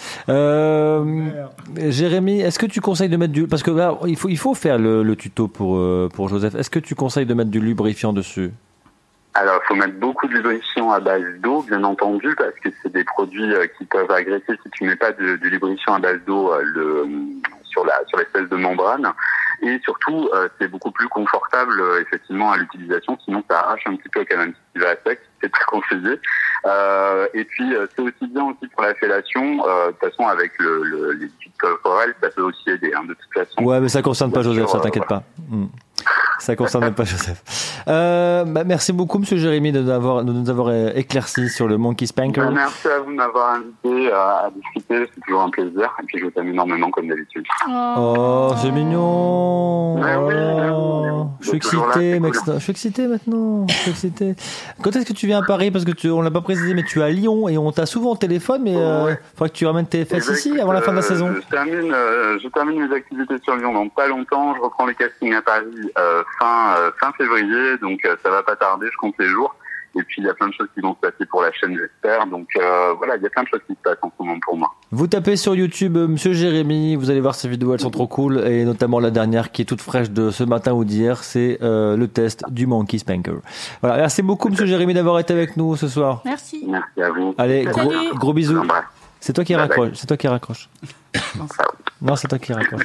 Jérémy, est-ce que tu conseilles de mettre du... Parce que là, il faut faire le tuto pour Joseph. Est-ce que tu conseilles de mettre du lubrifiant dessus? Alors, il faut mettre beaucoup de lubrifiant à base d'eau, bien entendu, parce que c'est des produits qui peuvent agresser si tu mets pas de lubrifiant à base d'eau sur l'espèce de membrane. Et surtout, c'est beaucoup plus confortable, effectivement, à l'utilisation. Sinon, ça arrache un petit peu quand même si tu vas à sec. C'est très conseillé. Et puis, c'est aussi bien aussi pour la fellation. De toute façon, avec les liquides corporels, ça peut aussi aider, hein, de toute façon. Ouais, mais ça concerne pas Joseph, ça t'inquiète pas. Ça concerne même pas Joseph. Merci beaucoup, monsieur Jérémy, de nous avoir éclairci sur le Monkey Spanker. Merci à vous de m'avoir invité à discuter, c'est toujours un plaisir. Et puis je vous aime énormément comme d'habitude. Oh, c'est mignon. Oui. Je suis excité, mec. Je suis excité maintenant. Je suis excité. Quand est-ce que tu viens à Paris? Parce que on l'a pas précisé, mais tu es à Lyon et on t'a souvent au téléphone, mais faudrait que tu ramènes tes fesses ici avant la fin de la saison. Je termine mes activités sur Lyon dans pas longtemps. Je reprends les castings à Paris fin février, donc ça va pas tarder, je compte les jours. Et puis il y a plein de choses qui vont se passer pour la chaîne, j'espère. Donc voilà, il y a plein de choses qui se passent en ce moment pour moi. Vous tapez sur YouTube Monsieur Jérémy, vous allez voir ces vidéos, elles sont trop cool, et notamment la dernière qui est toute fraîche de ce matin ou d'hier, c'est le test du Monkey Spanker. Voilà, merci beaucoup Monsieur Jérémy d'avoir été avec nous ce soir. Merci. Merci à vous. Allez, gros bisous. C'est toi qui raccroche. Bye. C'est toi qui raccroche. Non, c'est toi qui raccroche.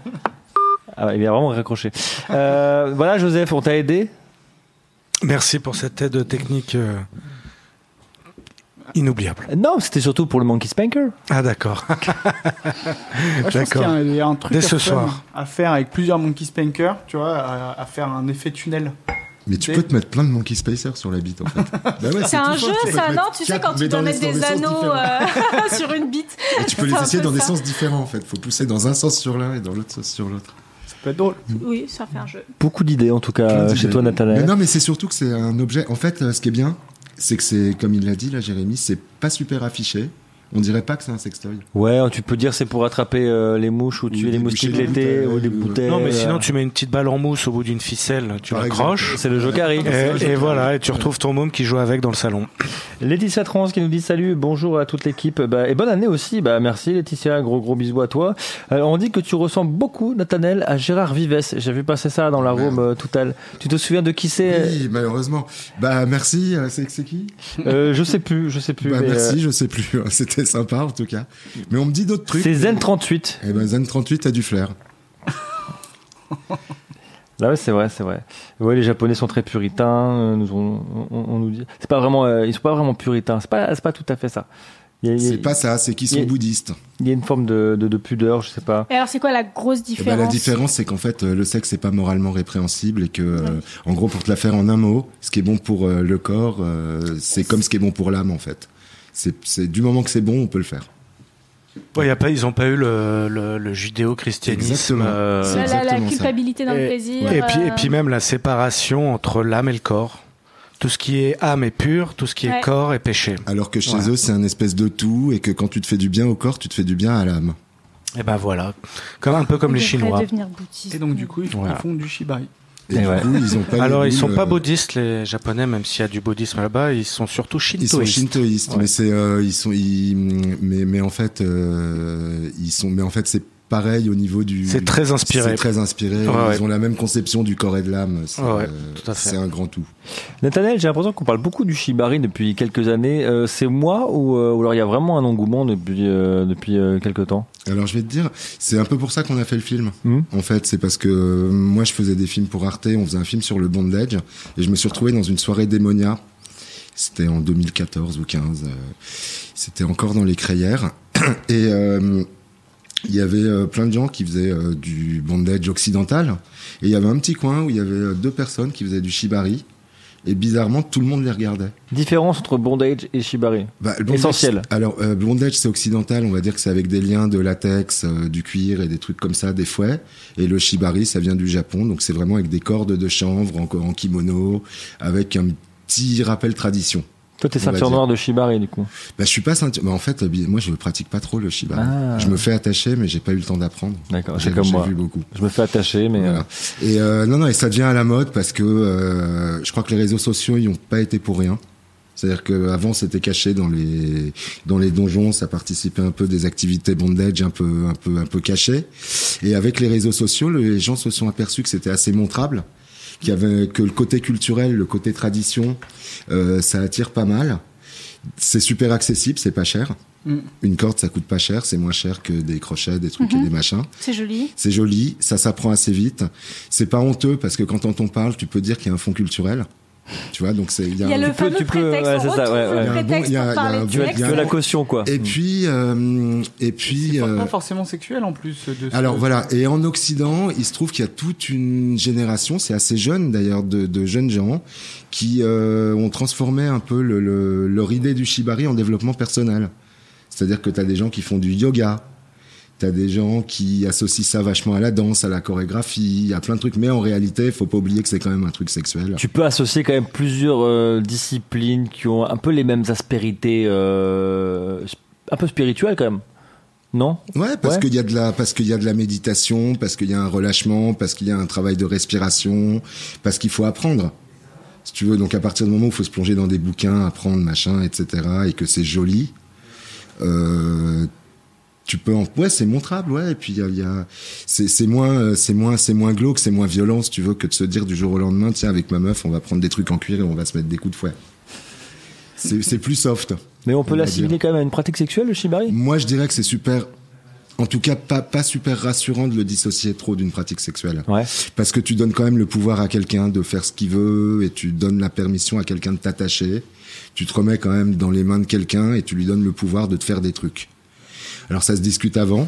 Ah, il a vraiment raccroché. Voilà, Joseph, on t'a aidé. Merci pour cette aide technique inoubliable. Non, c'était surtout pour le Monkey Spanker. Ah, d'accord. Je pense qu'il y a un truc Dès ce soir à faire avec plusieurs Monkey Spanker, tu vois, à faire un effet tunnel. Mais tu peux te mettre plein de Monkey Spacer sur la bite, en fait. Bah ouais, c'est un jeu, ça, non? Tu sais, quand tu dois mettre des anneaux sur une bite. Et tu peux les essayer dans des sens différents, en fait. Faut pousser dans un sens sur l'un et dans l'autre sens sur l'autre. Ça peut être drôle. Oui, ça fait un jeu. Beaucoup d'idées, en tout cas, chez toi, Nathanaël. Mais non, mais c'est surtout que c'est un objet. En fait, ce qui est bien, c'est que c'est, comme il l'a dit, là, Jérémy, c'est pas super affiché. On dirait pas que c'est un sextoy. Ouais, tu peux dire c'est pour attraper les mouches ou tuer les moustiques l'été ou des bouteilles. Non, mais sinon tu mets une petite balle en mousse au bout d'une ficelle, tu l'accroches. C'est le Jokari. Et voilà, et tu retrouves ton môme qui joue avec dans le salon. Laetitia Trans qui nous dit salut, bonjour à toute l'équipe. Et bonne année aussi. Merci Laetitia, gros bisous à toi. On dit que tu ressembles beaucoup, Nathanaël, à Gérard Vives. J'ai vu passer ça dans la room tout à l'heure. Tu te souviens de qui c'est? Oui, malheureusement. Merci. C'est qui? Je sais plus. Merci, je sais plus. C'était sympa en tout cas. Mais on me dit d'autres trucs. C'est Zen38. Zen38 a du flair. Là, ouais, c'est vrai. Ouais, les Japonais sont très puritains. On nous dit. C'est pas vraiment. Ils sont pas vraiment puritains. C'est pas tout à fait ça. C'est pas ça. C'est qu'ils sont bouddhistes. Il y a une forme de pudeur, je sais pas. Et alors, c'est quoi la grosse différence? La différence, c'est qu'en fait, le sexe c'est pas moralement répréhensible et que, en gros, pour te la faire en un mot, ce qui est bon pour le corps, c'est comme ce qui est bon pour l'âme, en fait. C'est du moment que c'est bon, on peut le faire. Ouais, ils n'ont pas eu le judéo-christianisme. La culpabilité dans le plaisir. Et puis même la séparation entre l'âme et le corps. Tout ce qui est âme est pur, tout ce qui est corps est péché. Alors que chez eux, c'est un espèce de tout, et que quand tu te fais du bien au corps, tu te fais du bien à l'âme. Et ben voilà, un peu comme les Chinois. Et donc du coup, ils font du shibari. Et du coup, ils ont pas. Alors, ils sont pas bouddhistes, les Japonais, même s'il y a du bouddhisme là-bas, ils sont surtout shintoïstes. Ils sont shintoïstes, mais c'est, mais en fait, mais en fait, c'est pareil au niveau du. C'est très inspiré. C'est très inspiré. Ouais, Ils ont la même conception du corps et de l'âme. Tout à fait. C'est un grand tout. Nathanaël, j'ai l'impression qu'on parle beaucoup du shibari depuis quelques années. C'est moi ou alors il y a vraiment un engouement depuis quelques temps? Alors je vais te dire, c'est un peu pour ça qu'on a fait le film. En fait, c'est parce que moi je faisais des films pour Arte, on faisait un film sur le bondage et je me suis retrouvé dans une soirée Démonia. C'était en 2014 ou 15. C'était encore dans les crayères et il y avait plein de gens qui faisaient du bondage occidental et il y avait un petit coin où il y avait 2 personnes qui faisaient du shibari. Et bizarrement, tout le monde les regardait. Différence entre bondage et shibari. Essentiel. Alors, bondage, c'est occidental. On va dire que c'est avec des liens de latex, du cuir et des trucs comme ça, des fouets. Et le shibari, ça vient du Japon. Donc, c'est vraiment avec des cordes de chanvre, en kimono, avec un petit rappel tradition. Toi, t'es ceinture noire de shibari, du coup. Je suis pas ceinture. En fait, moi, je pratique pas trop le shibari. Je me fais attacher, mais j'ai pas eu le temps d'apprendre. D'accord. C'est comme moi. J'ai vu beaucoup. Je me fais attacher, mais. Voilà. Et non, et ça devient à la mode parce que je crois que les réseaux sociaux, ils ont pas été pour rien. C'est-à-dire qu'avant, c'était caché dans les donjons, ça participait un peu des activités bondage un peu cachées. Et avec les réseaux sociaux, les gens se sont aperçus que c'était assez montrable. Que le côté culturel, le côté tradition, ça attire pas mal. C'est super accessible, c'est pas cher. Une corde, ça coûte pas cher, c'est moins cher que des crochets, des trucs et des machins. C'est joli. C'est joli, ça s'apprend assez vite. C'est pas honteux parce que quand on t'en parle, tu peux dire qu'il y a un fond culturel. Tu vois, donc il y a le fameux prétexte. Ouais, c'est ça, prétexte pour parler de sexe. Tu veux la caution, quoi. Et puis, c'est pas forcément sexuel en plus. Alors voilà. Et en Occident, il se trouve qu'il y a toute une génération, c'est assez jeune d'ailleurs, de jeunes gens qui ont transformé un peu leur idée du shibari en développement personnel. C'est-à-dire que t'as des gens qui font du yoga. T'as des gens qui associent ça vachement à la danse, à la chorégraphie, à plein de trucs. Mais en réalité, faut pas oublier que c'est quand même un truc sexuel. Tu peux associer quand même plusieurs disciplines qui ont un peu les mêmes aspérités, un peu spirituelles quand même. Non? Ouais, parce qu'il y a de la méditation, parce qu'il y a un relâchement, parce qu'il y a un travail de respiration, parce qu'il faut apprendre. Si tu veux, donc à partir du moment où il faut se plonger dans des bouquins, apprendre, machin, etc., et que c'est joli, tu peux c'est montrable, ouais, et puis c'est moins glauque, c'est moins violent, si tu veux, que de se dire du jour au lendemain, tiens, avec ma meuf, on va prendre des trucs en cuir et on va se mettre des coups de fouet. C'est plus soft. Mais on peut l'assimiler quand même à une pratique sexuelle, le shibari? Moi, je dirais que c'est super, en tout cas, pas super rassurant de le dissocier trop d'une pratique sexuelle. Ouais. Parce que tu donnes quand même le pouvoir à quelqu'un de faire ce qu'il veut, et tu donnes la permission à quelqu'un de t'attacher. Tu te remets quand même dans les mains de quelqu'un et tu lui donnes le pouvoir de te faire des trucs. Alors ça se discute avant,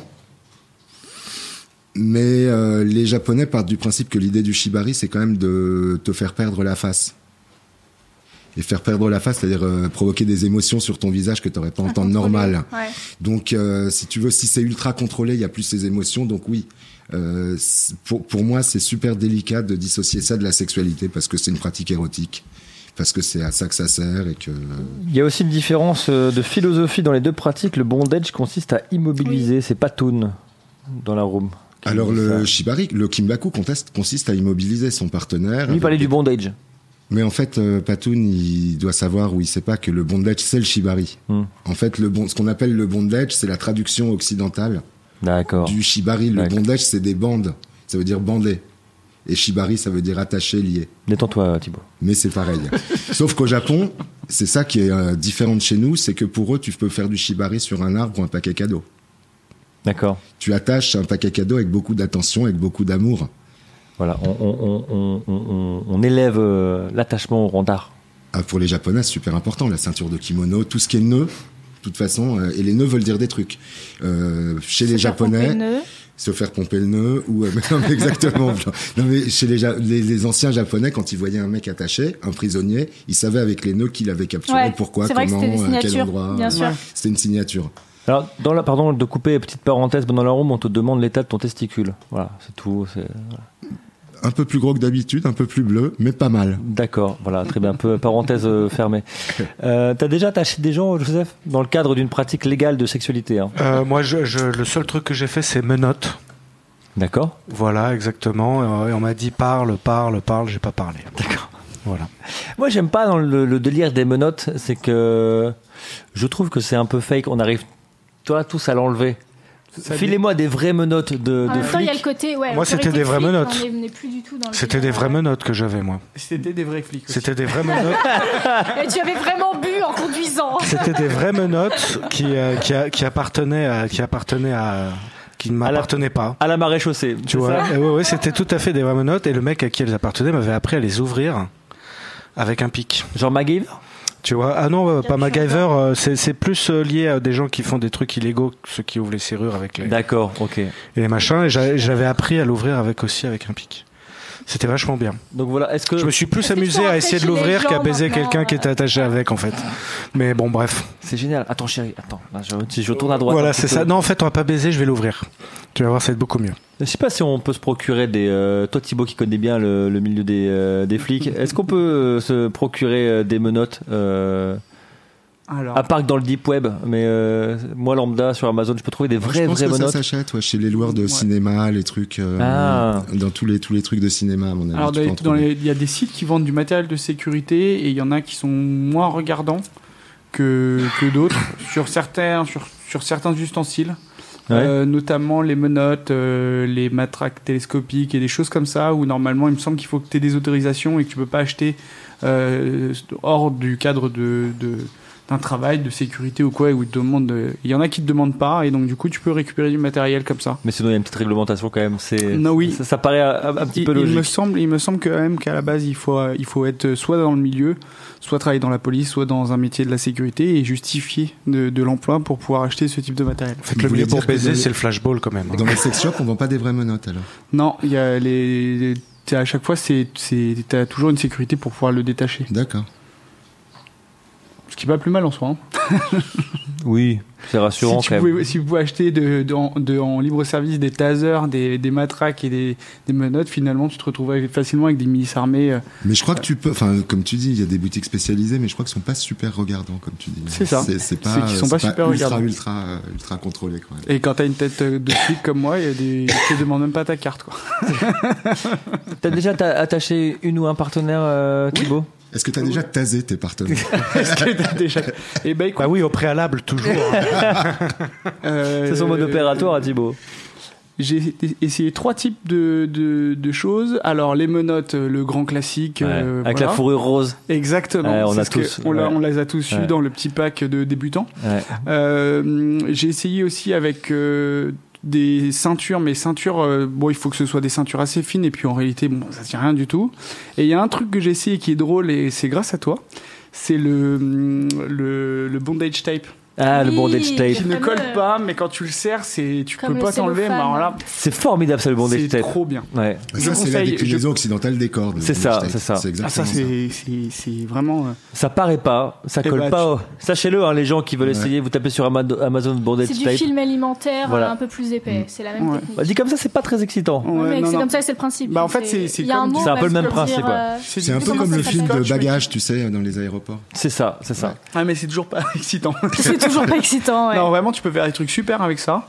mais les Japonais partent du principe que l'idée du shibari, c'est quand même de te faire perdre la face. Et faire perdre la face, c'est-à-dire provoquer des émotions sur ton visage que tu n'aurais pas en temps normal. Ouais. Donc, si tu veux, si c'est ultra contrôlé, il y a plus ces émotions. Donc oui, pour moi, c'est super délicat de dissocier ça de la sexualité parce que c'est une pratique érotique. Parce que c'est à ça que ça sert et que... Il y a aussi une différence de philosophie dans les deux pratiques. Le bondage consiste à immobiliser, c'est Patoun dans la room. Alors le shibari, le kimbaku consiste à immobiliser son partenaire. Lui parlait du bondage. Mais en fait, Patoun, il doit savoir ou il sait pas que le bondage, c'est le shibari. En fait, ce qu'on appelle le bondage, c'est la traduction occidentale. D'accord. Du shibari. Le bondage, c'est des bandes. Ça veut dire bander. Et shibari, ça veut dire attaché, lié. Détends-toi, Thibaut. Mais c'est pareil. Sauf qu'au Japon, c'est ça qui est différent de chez nous, c'est que pour eux, tu peux faire du shibari sur un arbre ou un paquet cadeau. D'accord. Tu attaches un paquet cadeau avec beaucoup d'attention, avec beaucoup d'amour. Voilà, on élève l'attachement au rang d'art. Ah, pour les Japonais, c'est super important, la ceinture de kimono, tout ce qui est nœud, de toute façon, et les nœuds veulent dire des trucs. Chez les Japonais... Se faire pomper le nœud ou non, mais exactement. Non mais chez les anciens Japonais, quand ils voyaient un mec attaché, un prisonnier, ils savaient avec les nœuds qu'il avait capturé, pourquoi, comment, à quel endroit. Bien sûr. C'était une signature. Alors, pardon de couper, petite parenthèse, dans la room, on te demande l'état de ton testicule. Voilà, c'est tout. Voilà. Un peu plus gros que d'habitude, un peu plus bleu, mais pas mal. D'accord, voilà, très bien, un peu parenthèse fermée. T'as déjà attaché des gens, Joseph, dans le cadre d'une pratique légale de sexualité, hein? Moi, le seul truc que j'ai fait, c'est menottes. D'accord. Voilà, exactement. Et on m'a dit parle, j'ai pas parlé. D'accord. Voilà. Moi, j'aime pas dans le délire des menottes, c'est que je trouve que c'est un peu fake. On arrive, tous à l'enlever. Filez-moi des vraies menottes de En même temps, il y a le flics. côté. Ouais, Moi, c'était des vraies menottes. On n'est plus du tout dans le C'était des vraies menottes que j'avais, moi. C'était des vrais flics. Aussi. C'était des vraies menottes. Et tu avais vraiment bu en conduisant. C'était des vraies menottes qui appartenaient à qui ne m'appartenaient pas. À la marée chaussée. Tu vois, ouais, c'était tout à fait des vraies menottes et le mec à qui elles appartenaient m'avait appris à les ouvrir avec un pic. Genre MacGyver. Tu vois, ah non, pas MacGyver, c'est plus lié à des gens qui font des trucs illégaux, ceux qui ouvrent les serrures avec les. D'accord, ok. Et les machins, et j'avais appris à l'ouvrir avec un pic. C'était vachement bien. Donc voilà, est-ce que Je me suis plus amusé à essayer de l'ouvrir qu'à baiser quelqu'un qui était attaché avec, en fait. Mais bon, bref. c'est génial. Attends chérie, attends. Là, si je tourne à droite. Voilà, c'est ça. Non, en fait, on va pas baiser, je vais l'ouvrir. Tu vas voir, ça va être beaucoup mieux. Je sais pas si on peut se procurer des. Toi Thibaut qui connais bien le milieu des flics, est-ce qu'on peut se procurer des menottes Alors, à part que dans le deep web, mais moi lambda sur Amazon, je peux trouver des vraies que menottes. ça s'achète chez les loueurs de cinéma, les trucs dans tous les trucs de cinéma à mon avis. alors tu peux en trouver. il y a des sites qui vendent du matériel de sécurité et il y en a qui sont moins regardants que d'autres sur certains ustensiles. Ouais. Notamment les menottes, les matraques télescopiques et des choses comme ça où normalement il me semble qu'il faut que tu aies des autorisations et que tu peux pas acheter hors du cadre d'un travail de sécurité ou quoi, où il y en a qui te demandent pas et donc du coup tu peux récupérer du matériel comme ça. Mais sinon il y a une petite réglementation quand même. Non, oui. Ça paraît un petit peu logique. Il me semble quand même qu'à la base il faut être soit dans le milieu, soit travailler dans la police, soit dans un métier de la sécurité et justifier de l'emploi pour pouvoir acheter ce type de matériel. En fait, Vous le voulez mieux pour dire que baiser, dans c'est le flashball quand même. Dans les sex shops, on vend pas des vraies menottes alors. Non, il y a à chaque fois t'as toujours une sécurité pour pouvoir le détacher. D'accord. Ce qui est pas plus mal en soi. Hein. Oui, c'est rassurant quand même. Si vous pouvez acheter en libre service des tasers, des matraques et des menottes, finalement tu te retrouves facilement avec des milices armées. Mais je crois que tu peux, comme tu dis, il y a des boutiques spécialisées, mais je crois qu'ils sont pas super regardants, comme tu dis. C'est ça. C'est pas, C'est qu'ils sont pas super regardants. ultra contrôlés, quand même. Et quand t'as une tête de flic comme moi, ils te demandent même pas ta carte, quoi. T'as déjà attaché une ou un partenaire, Thibaut? Est-ce que tu as déjà tasé tes partenaires? Est-ce que t'as déjà... Eh ben, écoute, Bah oui, au préalable, toujours. C'est son mode opératoire, Thibaut. J'ai essayé 3 types de choses. Alors, les menottes, le grand classique. Avec la fourrure rose. Exactement. Ouais, on les a tous eu dans le petit pack de débutants. Ouais. J'ai essayé aussi avec des ceintures, mais ceintures, il faut que ce soit des ceintures assez fines, et puis en réalité, ça tient rien du tout. Et il y a un truc que j'ai essayé qui est drôle, et c'est grâce à toi, c'est le bondage tape. Ah, le bondage tape. Qui ne colle pas, mais quand tu le serres, tu Comme peux pas t'enlever. Mais alors là, C'est formidable ça, le bondage c'est tape. trop bien. Ouais. Ça, c'est la déclinaison occidentale des cordes. C'est ça, c'est ça. C'est Ah, ça, exactement ça. c'est vraiment. Ça paraît pas, ça Eh colle bah, pas. Sachez-le, hein, les gens qui veulent essayer, vous tapez sur Amazon bondage C'est du tape. film alimentaire Voilà. un peu plus épais. C'est la même Ouais. technique. Bah, dit comme ça, c'est pas très excitant. Ouais, mais non, c'est non. comme ça, c'est le principe. Bah, en fait, c'est il y a un comme- mot C'est un peu le parce même que principe, dire, quoi. C'est un peu comment comme ça le film s'appelle de bagages, tu sais, dans les aéroports. C'est ça, c'est ça. Ah, mais c'est toujours pas excitant. C'est toujours pas excitant, ouais. Non, vraiment, tu peux faire des trucs super avec ça.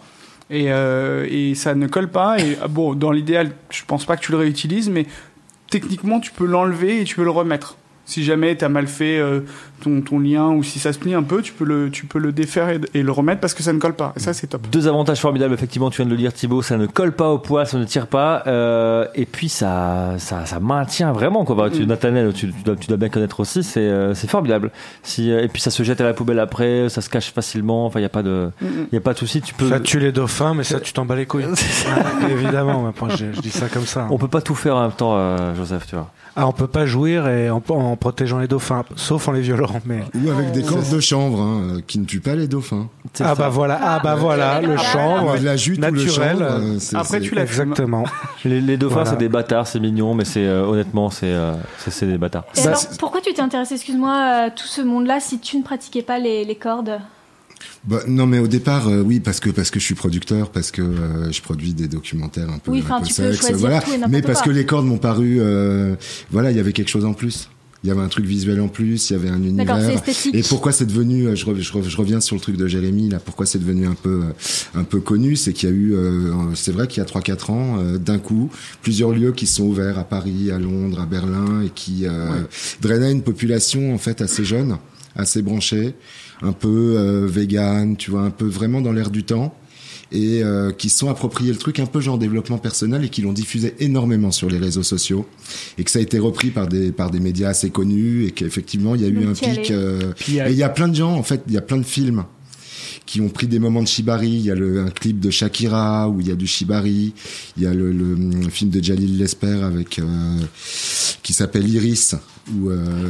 Et ça ne colle pas. Et bon, dans l'idéal, je pense pas que tu le réutilises, mais techniquement, tu peux l'enlever et tu peux le remettre. Si jamais t'as mal fait ton lien ou si ça se plie un peu, tu peux le défaire et le remettre parce que ça ne colle pas. Et ça, c'est top. Deux avantages formidables, effectivement, tu viens de le dire, Thibaut, ça ne colle pas au poil, ça ne tire pas, et puis ça maintient vraiment, quoi. Bah, Nathanaël, tu dois bien connaître aussi, c'est formidable. Et puis ça se jette à la poubelle après, ça se cache facilement, enfin, il y a pas de souci, tu peux. Ça tue les dauphins, mais ça, tu t'en bats les couilles. Évidemment, je dis ça comme ça. On peut pas tout faire en même temps, Joseph, tu vois. Ah, on peut pas jouir et en protégeant les dauphins, sauf en les violant. Mais... Ou avec des cordes de chanvre qui ne tuent pas les dauphins. Ah bah voilà, le chanvre Avec la jute naturel. ou le chanvre, Après, tu l'as fait. Exactement. Les dauphins, Voilà. c'est des bâtards, c'est mignon, mais honnêtement, c'est des bâtards. Et alors, pourquoi tu t'es intéressé, excuse-moi, à tout ce monde-là si tu ne pratiquais pas les cordes? Bah, non, mais au départ, oui, parce que je suis producteur, parce que je produis des documentaires un peu, Oui, enfin, un peu tu peux sexe, choisir voilà. tout et n'importe Mais parce quoi. que les cordes m'ont paru, voilà, il y avait quelque chose en plus. Il y avait un truc visuel en plus, il y avait un univers. D'accord, c'est esthétique. Et pourquoi c'est devenu, je reviens sur le truc de Jérémy, là, pourquoi c'est devenu un peu connu, c'est qu'il y a eu, c'est vrai qu'il y a 3-4 ans, d'un coup, plusieurs lieux qui se sont ouverts à Paris, à Londres, à Berlin, et qui drainaient une population, en fait, assez jeune, assez branchée, un peu vegan, tu vois, un peu vraiment dans l'air du temps. et qui se sont appropriés le truc un peu genre développement personnel et qui l'ont diffusé énormément sur les réseaux sociaux et que ça a été repris par des médias assez connus et qu'effectivement il y a eu un pic et il y a plein de gens, en fait, il y a plein de films qui ont pris des moments de shibari. Il y a un clip de Shakira où il y a du shibari. Il y a le film de Jalil Lesper avec qui s'appelle Iris où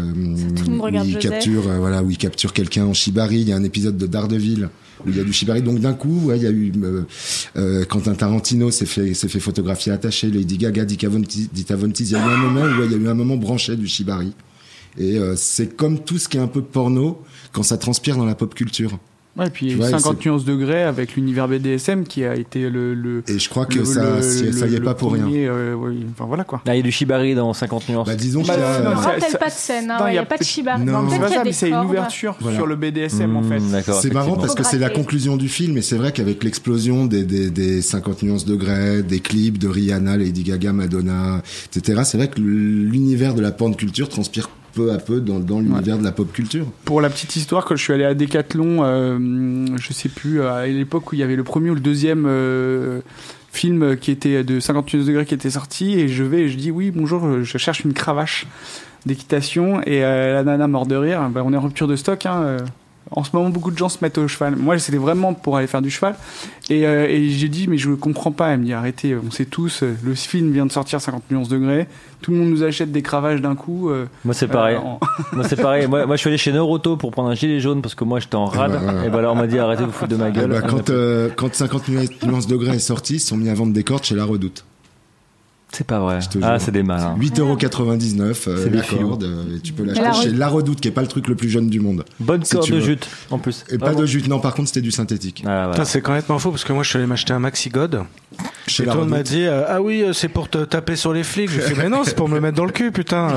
il capture quelqu'un en shibari. Il y a un épisode de Daredevil où il y a du shibari. Donc d'un coup, il y a eu Quentin Tarantino s'est fait photographier attaché. Lady Gaga, Dita Von Teese. Il y a eu un moment où il y a eu un moment branché du shibari. Et c'est comme tout ce qui est un peu porno quand ça transpire dans la pop culture. Ouais, et puis il y a eu 50 nuances degrés avec l'univers BDSM qui a été le et je crois que ça y est pas pour rien. Oui, enfin voilà quoi. Il y a du shibari dans 50 nuances. Bah disons qu'il y a... On rappelle pas de scène, il n'y a pas de shibari. Non, c'est pas ça, mais c'est une ouverture sur le BDSM en fait. C'est marrant parce que c'est la conclusion du film et c'est vrai qu'avec l'explosion des 50 nuances degrés, des clips de Rihanna, Lady Gaga, Madonna, etc., c'est vrai que l'univers de la porn culture transpire peu à peu dans l'univers de la pop culture. Pour la petite histoire, quand je suis allé à Decathlon, je sais plus, à l'époque où il y avait le premier ou le deuxième film qui était de 58 degrés qui était sorti, et je dis oui, bonjour, je cherche une cravache d'équitation, et la nana mort de rire, on est en rupture de stock, en ce moment, beaucoup de gens se mettent au cheval. Moi, c'était vraiment pour aller faire du cheval. Et j'ai dit, mais je comprends pas. Elle me dit, arrêtez, on sait tous, le film vient de sortir 50 nuances degrés. Tout le monde nous achète des cravaches d'un coup. Moi, c'est pareil. Moi, c'est pareil. Moi, je suis allé chez Neuroto pour prendre un gilet jaune parce que moi, j'étais en rade. Et bah, là, on m'a dit, arrêtez de vous foutre de ma gueule. Quand 50 nuances degrés est sorti, ils se sont mis à vendre des cordes chez La Redoute. C'est pas vrai. Ah, c'est des malins. 8,99€ la corde. Et tu peux l'acheter chez La Redoute, qui est pas le truc le plus jeune du monde. Bonne corde de jute, en plus. Et pas de jute, non, par contre, c'était du synthétique. Ah, voilà. C'est complètement faux, parce que moi, je suis allé m'acheter un Maxi God. Et tout le monde m'a dit, ah oui, c'est pour te taper sur les flics. J'ai fait, mais non, c'est pour me le mettre dans le cul, putain.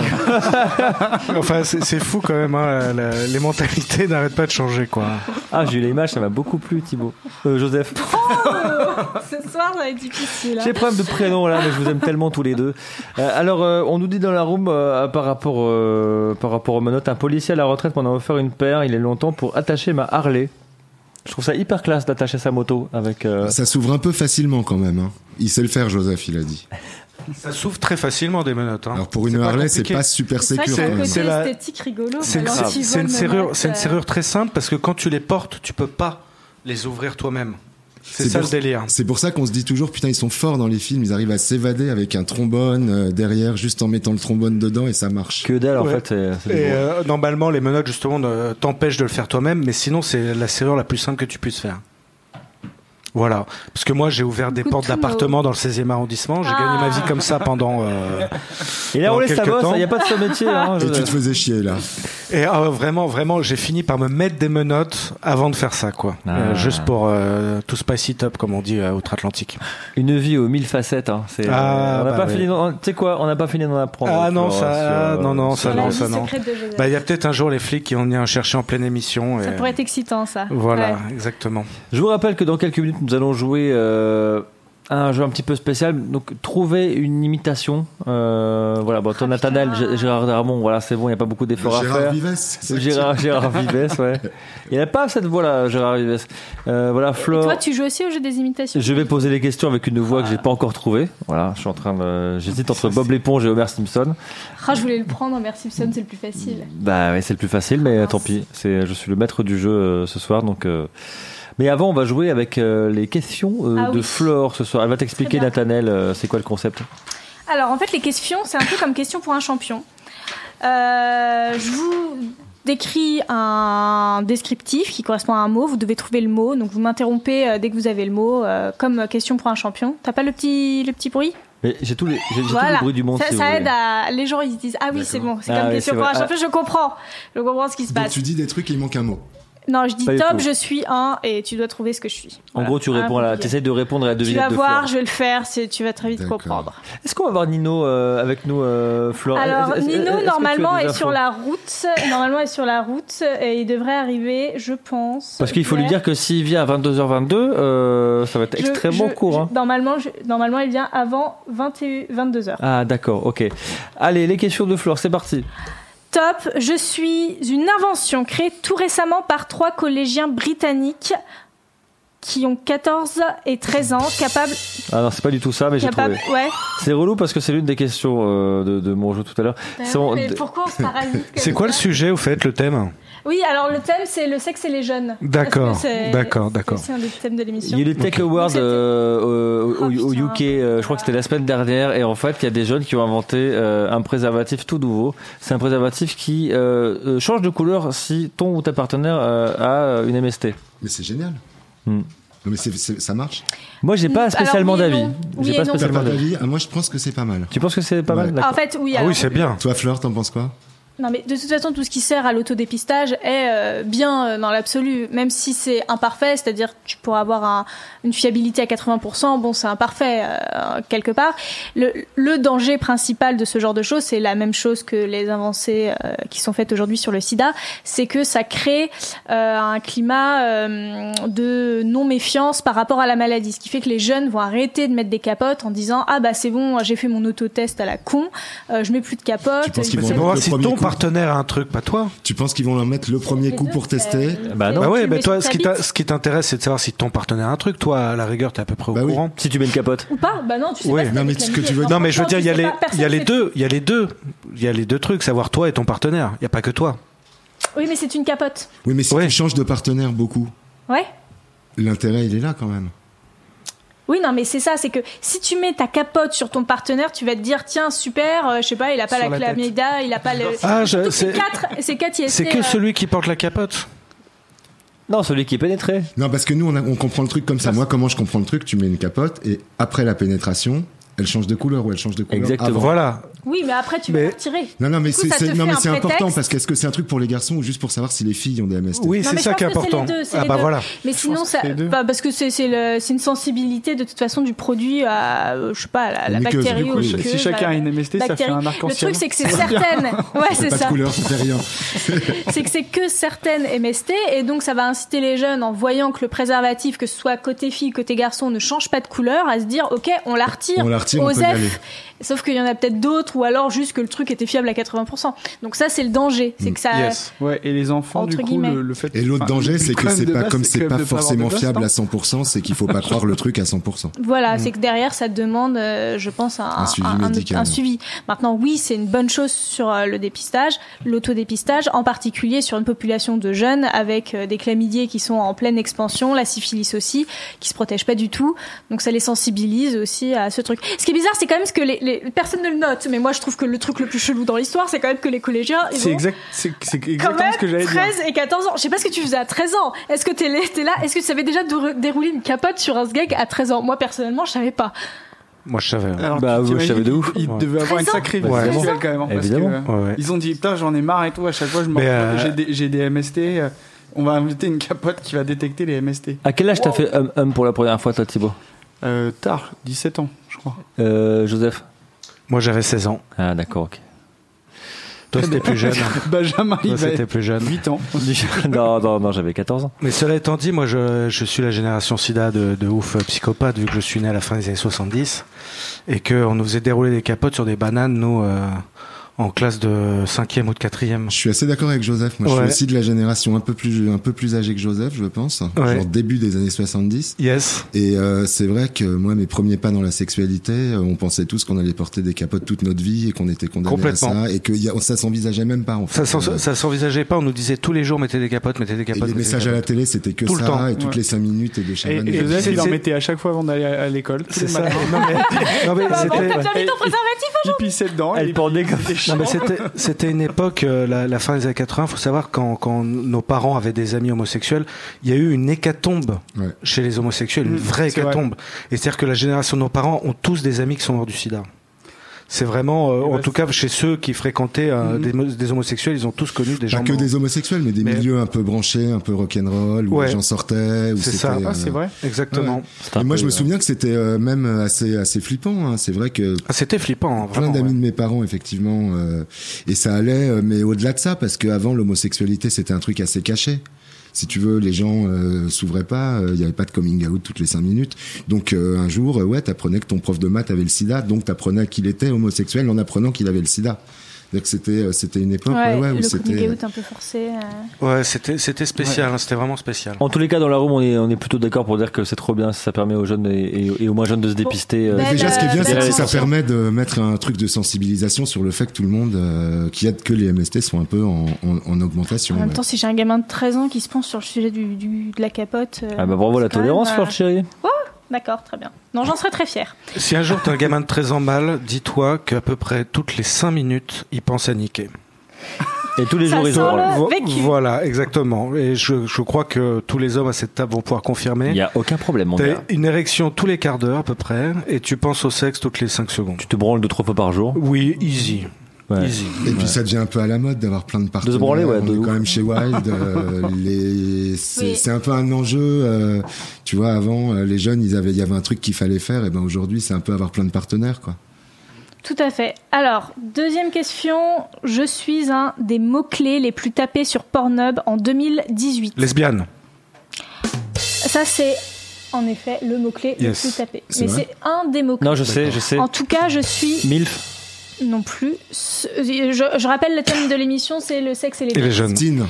Enfin, c'est fou quand même, hein. Les mentalités n'arrêtent pas de changer, quoi. Ah, j'ai eu l'image, ça m'a beaucoup plu, Thibaut. Joseph. Oh, ce soir, ça va être difficile. J'ai problème de prénom, là, mais je vous aime tellement tous les deux. Alors, on nous dit dans la room, par rapport aux menottes, un policier à la retraite m'en a offert une paire, il est longtemps, pour attacher ma Harley. Je trouve ça hyper classe d'attacher sa moto avec... Ça s'ouvre un peu facilement quand même. Hein. Il sait le faire, Joseph, il a dit. Ça s'ouvre très facilement des menottes. Hein. Alors pour une Harley, c'est pas super sécure. C'est l'esthétique rigolo. C'est une serrure très simple parce que quand tu les portes, tu peux pas les ouvrir toi-même. C'est ça le délire. C'est pour ça qu'on se dit toujours, putain, ils sont forts dans les films, ils arrivent à s'évader avec un trombone derrière, juste en mettant le trombone dedans et ça marche. Que dalle, en fait. Et normalement, les menottes, justement, t'empêchent de le faire toi-même, mais sinon, c'est la serrure la plus simple que tu puisses faire. Voilà. Parce que moi, j'ai ouvert des portes d'appartement dans le 16e arrondissement. J'ai gagné ma vie comme ça pendant. Il a roulé sa bosse, il n'y a pas de ce métier. Hein, et tu te faisais chier, là. Et vraiment, j'ai fini par me mettre des menottes avant de faire ça, quoi. Juste pour tout spice it up, comme on dit outre-Atlantique. Une vie aux 1000 facettes. Hein. On n'a pas fini. Tu sais quoi, on n'a pas fini d'en apprendre. Ah non, ça non. Bah, il y a peut-être un jour les flics qui vont venir chercher en pleine émission. Ça pourrait être excitant, ça. Voilà, exactement. Je vous rappelle que dans quelques minutes, nous allons jouer un jeu un petit peu spécial. Donc, trouver une imitation. Voilà, bon, toi, Nathanaël, Gérard Darmon, voilà, c'est bon, il n'y a pas beaucoup d'efforts à faire. Gérard Vives, ouais. Il n'y a pas cette voix-là, Gérard Vives. Voilà, Flore. Et toi, tu joues aussi au jeu des imitations? Je vais poser les questions avec une voix que j'ai pas encore trouvée. Voilà, je suis en train de. J'hésite entre Bob l'éponge et Homer Simpson. Ah, je voulais le prendre, Homer Simpson, c'est le plus facile. Bah, ouais, c'est le plus facile, mais tant pis. Je suis le maître du jeu ce soir, donc. Mais avant, on va jouer avec les questions de Flore ce soir. Elle va t'expliquer, Nathanaël, c'est quoi le concept? Alors, en fait, les questions, c'est un peu comme question pour un champion. Je vous décris un descriptif qui correspond à un mot. Vous devez trouver le mot. Donc, vous m'interrompez dès que vous avez le mot, comme question pour un champion. T'as pas le petit bruit? Mais j'ai tout le bruit du monde. Ça aide à. Les gens, ils se disent, ah oui, c'est bon, c'est comme question pour un champion. Je comprends ce qui se passe. Donc, tu dis des trucs et il manque un mot. Non, je dis top, je suis un, et tu dois trouver ce que je suis. En gros, tu réponds tu essaies de répondre à la devinette de Flore. Tu vas voir, je vais le faire, tu vas très vite comprendre. Est-ce qu'on va voir Nino avec nous, Flore? Alors, Nino, normalement, est sur la route, et il devrait arriver, je pense. Parce qu'il faut lui dire que s'il vient à 22h22, ça va être extrêmement court. Hein. Normalement, il vient avant 22h. Ah, d'accord, ok. Allez, les questions de Flore, c'est parti. Top, je suis une invention créée tout récemment par 3 collégiens britanniques. qui ont 14 et 13 ans, capables... Ah non, c'est pas du tout ça, mais j'ai trouvé. Ouais. C'est relou parce que c'est l'une des questions de mon jeu tout à l'heure. Mais pourquoi on se parasite C'est quoi le sujet, au fait, le thème ? Oui, alors le thème, c'est le sexe et les jeunes. D'accord. C'est un des thèmes de l'émission. Il y a eu les Tech Awards au UK, je crois que c'était la semaine dernière, et en fait, il y a des jeunes qui ont inventé un préservatif tout nouveau. C'est un préservatif qui change de couleur si ton ou ta partenaire a une MST. Mais c'est génial. Non, mais ça marche. Moi, j'ai pas spécialement d'avis. J'ai pas spécialement d'avis. Ah, moi, je pense que c'est pas mal. Tu penses que c'est pas mal ? En fait, oui. Ah oui, c'est bien. Toi, Fleur, t'en penses quoi ? Non, mais de toute façon, tout ce qui sert à l'autodépistage est bien dans l'absolu, même si c'est imparfait, c'est-à-dire tu pourras avoir une fiabilité à 80%, bon, c'est imparfait quelque part. Le danger principal de ce genre de choses, c'est la même chose que les avancées qui sont faites aujourd'hui sur le sida, c'est que ça crée un climat de non-méfiance par rapport à la maladie, ce qui fait que les jeunes vont arrêter de mettre des capotes en disant « Ah bah c'est bon, j'ai fait mon autotest à la con, je mets plus de capote. » Tu penses qu'ils vont voir si ton partenaire a un truc, pas toi. Tu penses qu'ils vont leur mettre le premier coup pour tester ? Bah non. Bah ouais, bah toi, ce qui t'intéresse, c'est de savoir si ton partenaire a un truc. Toi, à la rigueur, t'es à peu près au courant. Oui. Si tu mets une capote. Ou pas ? Bah non, tu sais Ouais. pas. Non, mais ce que tu veux Non, mais je veux dire, il y a les deux trucs, savoir toi et ton partenaire. Il y a pas que toi. Oui, mais c'est une capote. Oui, mais si tu changes de partenaire beaucoup, Ouais. l'intérêt, il est là quand même. Oui, non, mais c'est ça, c'est que si tu mets ta capote sur ton partenaire, tu vas te dire, tiens, super, je sais pas, il a pas la chlamydia, il a pas le... Ah, c'est 4 IST. C'est que celui qui porte la capote. Non, celui qui est pénétré. Non, parce que nous, on comprend le truc comme ça. Moi, comment je comprends le truc ? Tu mets une capote et après la pénétration, elle change de couleur ou elle change de couleur. Exactement. Avant. Voilà. Oui, mais après, tu vas le retirer. Non, mais Du coup, ça te fait c'est un important prétexte. parce qu'est-ce que c'est un truc pour les garçons ou juste pour savoir si les filles ont des MST ? Oui, Non, c'est mais ça je qui est pense que important. c'est les deux. Voilà. Mais sinon, ça, parce que c'est une sensibilité de toute façon du produit à, je sais pas, à la bactérie du coup, ou si chacun a une MST, ça fait un arc-en-ciel. Le truc, c'est que c'est certaines. Ouais, c'est Pas ça. de couleur, ça fait rien. C'est que c'est que certaines MST et donc ça va inciter les jeunes en voyant que le préservatif, que ce soit côté fille, côté garçon, ne change pas de couleur, à se dire ok, on la retire, on aux peut y aller. F. Sauf qu'il y en a peut-être d'autres ou alors juste que le truc était fiable à 80%. Donc ça c'est le danger, c'est que ça. Yes. Ouais, et les enfants, Entre du coup, guillemets. le fait. Et l'autre danger, c'est que c'est pas comme c'est pas forcément de fiable à gosse, 100%, c'est qu'il faut pas croire le truc à 100%. Voilà, c'est que derrière ça demande, je pense, un suivi médical. un suivi. Maintenant, oui, c'est une bonne chose sur le dépistage, l'autodépistage, en particulier sur une population de jeunes avec des chlamydiés qui sont en pleine expansion, la syphilis aussi, qui se protègent pas du tout. Donc ça les sensibilise aussi à ce truc. Ce qui est bizarre, c'est quand même ce que les personnes ne le notent, mais moi je trouve que le truc le plus chelou dans l'histoire, c'est quand même que les collégiens, ils C'est ont exactement ce que j'allais dire. 13 et 14 ans. Je sais pas ce que tu faisais à 13 ans. Est-ce que t'es là? Est-ce que tu savais déjà dérouler une capote sur un sgeg à 13 ans? Moi, personnellement, je savais pas. Moi, je savais. Alors, Bah, oui, je savais de ouf. Il devait avoir une 13 ans. sacrée vie Ouais. sexuelle quand même. Parce Évidemment. que, Ouais. ils ont dit, putain, j'en ai marre et tout. À chaque fois, j'ai des MST. On va inventer une capote qui va détecter les MST. À quel âge t'as fait pour la première fois, toi, Thibaut? Tard, 17 ans, je crois. Joseph? Moi, j'avais 16 ans. Ah, d'accord, ok. Toi, c'était plus jeune. Benjamin, il Toi, c'était avait plus jeune. 8 ans. non, j'avais 14 ans. Mais cela étant dit, moi, je suis la génération sida de ouf psychopathe, vu que je suis né à la fin des années 70, et qu'on nous faisait dérouler des capotes sur des bananes, nous, en classe de 5e ou de 4e. Je suis assez d'accord avec Joseph. Moi, je Ouais. suis aussi de la génération un peu plus âgée que Joseph, je pense. Ouais. Genre début des années 70. Yes. Et c'est vrai que moi, mes premiers pas dans la sexualité, on pensait tous qu'on allait porter des capotes toute notre vie et qu'on était condamnés à Complètement. ça et que ça s'envisageait même pas. En fait. Ça s'envisageait pas, on nous disait tous les jours mettez des capotes, mettez des Et capotes. les mettez des messages à la capotes. télé, c'était que Tout le ça, temps. et toutes Ouais. les 5 minutes et de chaman. Et Joseph, c'est- il en c'est- mettait à chaque fois avant d'aller à l'école. C'est ça. Non, mais T'as bien c'était. mis ton préservatif? Il pissait dedans. Elle et portait puis, comme- il était Non, mais chiant. c'était une époque, la fin des années 80, faut savoir, quand nos parents avaient des amis homosexuels, il y a eu une hécatombe Ouais. chez les homosexuels, une vraie c'est vrai. hécatombe. Et c'est-à-dire que la génération de nos parents ont tous des amis qui sont morts du sida. C'est vraiment, en bah, tout cas, chez ceux qui fréquentaient des homosexuels, ils ont tous connu des gens Pas que morts. des homosexuels, mais des Mais- milieux un peu branchés, un peu rock'n'roll, où Ouais. les gens sortaient. Où C'est c'était, ça. Ah, c'est vrai. Exactement. Ouais. C'est un Et moi, peu, je me souviens que c'était même assez flippant. Hein. C'est vrai que Ah, c'était flippant, hein, plein vraiment. d'amis ouais. de mes parents, effectivement, et ça allait, mais au-delà de ça, parce qu'avant, l'homosexualité, c'était un truc assez caché. Si tu veux, les gens s'ouvraient pas, il y avait pas de coming out toutes les 5 minutes. Donc un jour, ouais, t'apprenais que ton prof de maths avait le sida, donc t'apprenais qu'il était homosexuel en apprenant qu'il avait le sida. Donc c'était une époque où le c'était coming out un peu forcé. Ouais, c'était spécial, c'était vraiment spécial. En tous les cas, dans la room, on est plutôt d'accord pour dire que c'est trop bien, ça permet aux jeunes et aux moins jeunes de se dépister. Déjà, ce qui est bien, c'est que ça permet de mettre un truc de sensibilisation sur le fait que tout le monde, que les MST sont un peu en augmentation. En même temps, si j'ai un gamin de 13 ans qui se penche sur le sujet de la capote. Bravo la tolérance, Fleur chérie. Oh, d'accord, très bien. Non, j'en serais très fière. Si un jour t'as un gamin de 13 ans mal, dis-toi qu'à peu près toutes les 5 minutes, il pense à niquer. Et tous les jours, ils ont vécu. Voilà, exactement. Et je crois que tous les hommes à cette table vont pouvoir confirmer. Il n'y a aucun problème, mon gars. T'as une érection tous les quarts d'heure à peu près, et tu penses au sexe toutes les 5 secondes. Tu te branles 2-3 fois par jour. Oui, easy. Ouais. Easy. Et puis ça devient un peu à la mode d'avoir plein de partenaires. De se branler, ouais. On est quand même chez Wild. C'est un peu un enjeu. Tu vois, avant, les jeunes, il y avait un truc qu'il fallait faire. Et ben aujourd'hui, c'est un peu avoir plein de partenaires, quoi. Tout à fait. Alors, deuxième question. Je suis un des mots-clés les plus tapés sur Pornhub en 2018. Lesbienne. Ça, c'est en effet le mot-clé le plus tapé. Mais c'est un des mots-clés. Non, je sais. En tout cas, je suis... MILF. Non plus. Je rappelle le thème de l'émission, c'est le sexe et les jeunes. Teen.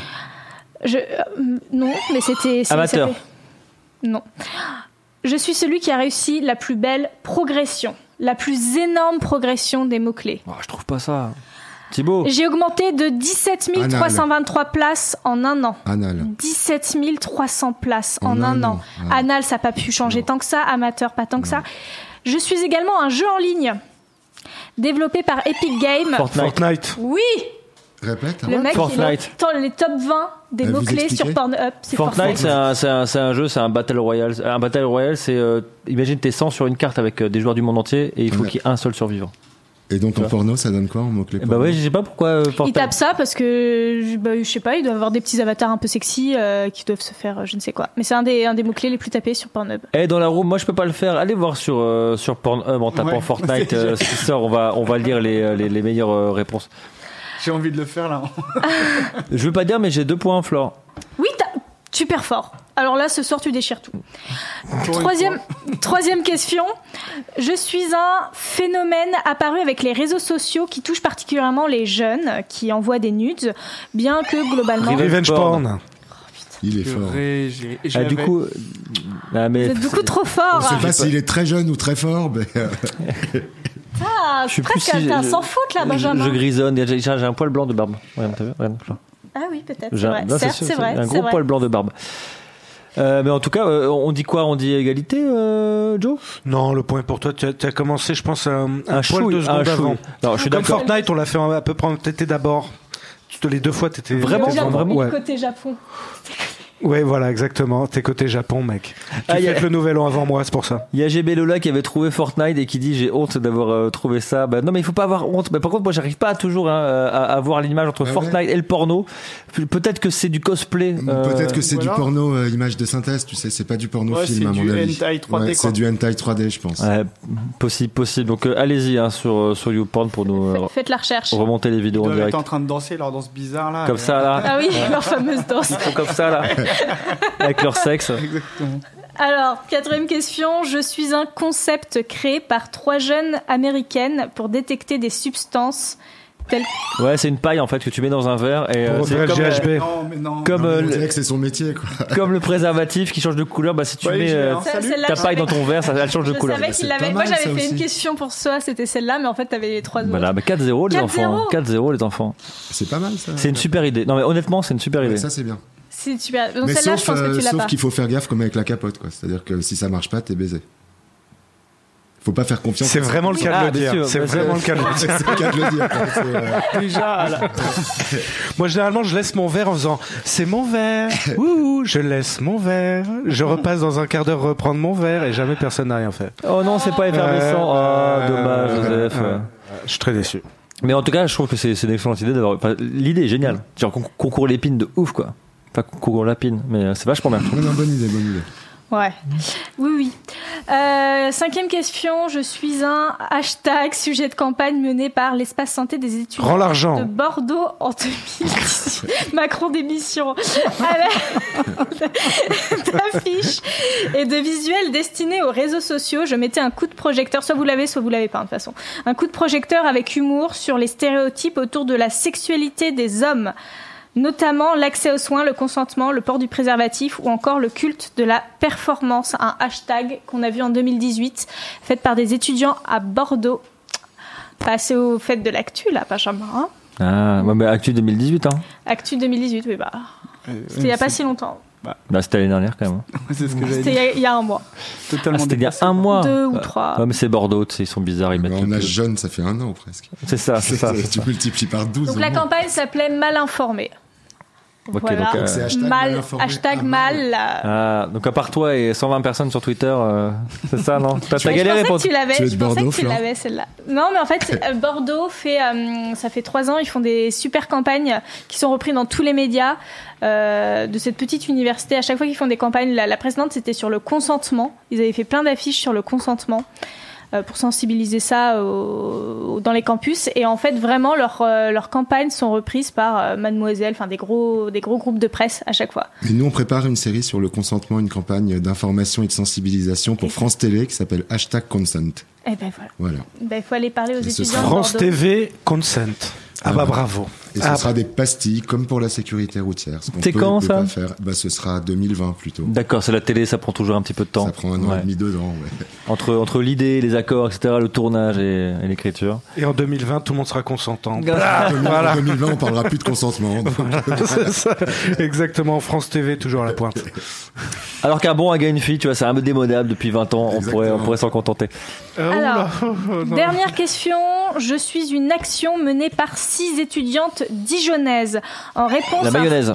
Non, mais c'était... Amateur. Non. Je suis celui qui a réussi la plus belle progression, la plus énorme progression des mots-clés. Oh, je trouve pas ça. Thibaut. J'ai augmenté de 17 323 places en un an. Anal. 17 300 places en un an. Ah. Anal, ça n'a pas pu changer tant que ça. Amateur, pas tant que ça. Je suis également un jeu en ligne développé par Epic Games. Fortnite. Oui. Répète. Le mec, Fortnite. il est les top 20 des mots-clés sur Pornhub. Fortnite, c'est un jeu, c'est un Battle Royale. Un Battle Royale, c'est... imagine, t'es 100 sur une carte avec des joueurs du monde entier et il faut qu'il y ait un seul survivant. Et donc en porno, ça donne quoi en mots-clés? Bah ouais, je sais pas pourquoi Fortnite. Il tape ça parce que, je sais pas, il doit avoir des petits avatars un peu sexy qui doivent se faire je ne sais quoi. Mais c'est un des mots-clés les plus tapés sur Pornhub. Eh, dans la room, moi je peux pas le faire. Allez voir sur Pornhub en tapant Fortnite ce qui sort. On va lire les meilleures réponses. J'ai envie de le faire là. Je veux pas dire, mais j'ai 2 points, Flore. Oui, super fort. Alors là, ce soir, tu déchires tout. Troisième question. Je suis un phénomène apparu avec les réseaux sociaux qui touche particulièrement les jeunes qui envoient des nudes, bien que globalement... Revenge porn. Il est fort. Du coup... mais vous êtes beaucoup trop fort. Je sais pas s'il est très jeune ou très fort, mais... je suis presque un sans faute là, Benjamin. Je grisonne, j'ai un poil blanc de barbe. Regarde, t'as vu? Regarde, ah oui, peut-être, c'est vrai. Certes, c'est vrai. Un gros poil blanc de barbe. Mais en tout cas, on dit quoi? On dit égalité, Joe? Non, le point pour toi, tu as commencé, je pense, un poil de seconde avant. Non, je suis comme d'accord. Fortnite, on l'a fait à peu près, t'étais d'abord. Les 2 fois, t'étais vraiment. Ouais. Côté Japon. Ouais, voilà, exactement. T'es côté Japon, mec. Tu fais le nouvel an avant moi, c'est pour ça. Il y a GB Lola qui avait trouvé Fortnite et qui dit j'ai honte d'avoir trouvé ça. Bah, non, mais il faut pas avoir honte. Mais par contre, moi, j'arrive pas toujours à voir l'image entre Fortnite et le porno. Peut-être que c'est du cosplay. Peut-être que c'est du porno image de synthèse. Tu sais, c'est pas du porno film à mon avis. C'est du hentai 3D. C'est du hentai 3D, je pense. Possible. Donc allez-y sur YouPorn pour nous. Faites la recherche. Remonter les vidéos en direct. Ils étaient en train de danser leur danse bizarre là. Comme ça là. Ah oui, leur fameuse danse. Ils font comme ça là. Avec leur sexe. Exactement. Alors, 4e question. Je suis un concept créé par 3 jeunes américaines pour détecter des substances telles... Ouais, c'est une paille en fait que tu mets dans un verre et c'est comme GHB. Comme on dirait que c'est son métier quoi. Comme le préservatif qui change de couleur, bah si tu mets ta paille dans ton verre, elle change de couleur. Moi j'avais fait une question pour ça, c'était celle-là, mais en fait t'avais les 3 autres. Voilà, 4-0 les enfants. 4-0 les enfants. C'est pas mal ça. C'est une super idée. Non mais honnêtement, c'est une super idée. Ça c'est bien. C'est super. Donc mais celle-là, je pense que tu l'as pas. Sauf qu'il faut faire gaffe comme avec la capote quoi. C'est-à-dire que si ça marche pas, t'es baisé. Faut pas faire confiance. C'est vraiment le cas de le dire. C'est vraiment le cas de le dire. C'est le cas de le dire. Déjà. Moi, généralement, je laisse mon verre en faisant c'est mon verre. Ouh, je laisse mon verre. Je repasse dans un quart d'heure reprendre mon verre et jamais personne n'a rien fait. Oh non, c'est pas effervescent. Oh, dommage, Joseph. Je suis très déçu. Mais en tout cas, je trouve que c'est une excellente idée d'avoir. Enfin, l'idée est géniale. Genre concours l'épine de ouf quoi. Enfin concours l'épine, mais c'est vachement bien. Non, bonne idée. Ouais. Oui. 5e question, je suis un hashtag sujet de campagne mené par l'espace santé des étudiants Rends l'argent. de Bordeaux en 2018. Macron d'émission. D'affiches et de visuels destinés aux réseaux sociaux. Je mettais un coup de projecteur, soit vous l'avez pas de toute façon. Un coup de projecteur avec humour sur les stéréotypes autour de la sexualité des hommes. Notamment l'accès aux soins, le consentement, le port du préservatif ou encore le culte de la performance. Un hashtag qu'on a vu en 2018, fait par des étudiants à Bordeaux. Passé aux fêtes de l'actu, là, Benjamin. Hein. Ah, ouais, mais Actu 2018, hein. Actu 2018, oui, bah. C'était il n'y a pas si longtemps. Bah, c'était l'année dernière, quand même. C'est ce que j'avais dit. C'était il y a un mois. Totalement C'était il y a un mois. 2 ou 3. Ouais, mais c'est Bordeaux, tu sais, ils sont bizarres, ils mettent En âge jeune, ça fait 1 an presque. C'est ça. Tu multiplies par 12. Donc la campagne s'appelait Mal informé. Ok, Voilà. donc, c'est hashtag mal informé. donc à part toi et 120 personnes sur Twitter, c'est ça, non? T'as galéré pour... Je pensais Tu es de Bordeaux, que tu l'avais, celle-là. Non, mais en fait, Bordeaux fait, ça fait 3 ans, ils font des super campagnes qui sont reprises dans tous les médias de cette petite université. À chaque fois qu'ils font des campagnes, la précédente, c'était sur le consentement. Ils avaient fait plein d'affiches sur le consentement. Pour sensibiliser ça dans les campus, et en fait vraiment leurs campagnes sont reprises par Mademoiselle, enfin des gros groupes de presse à chaque fois. Et nous on prépare une série sur le consentement, une campagne d'information et de sensibilisation pour France Télé qui s'appelle #Consent. Et ben voilà. Il faut aller parler aux étudiants de France Bordeaux. TV Consent. Ah bah bravo. Et ce sera des pastilles comme pour la sécurité routière. C'est quand ça? Ce sera 2020 plutôt. D'accord, c'est la télé, ça prend toujours un petit peu de temps. Ça prend 1 an et demi, 2 ans. Ouais. Entre l'idée, les accords, etc., le tournage et l'écriture. Et en 2020, tout le monde sera consentant. En 2020, on parlera plus de consentement. C'est ça. Exactement, France TV, toujours à la pointe. Alors qu'un bon, un gars, une fille, tu vois, c'est un peu démodable depuis 20 ans, on pourrait s'en contenter. Alors, dernière question. Je suis une action menée par 6 étudiantes dijonnaises. En réponse La mayonnaise.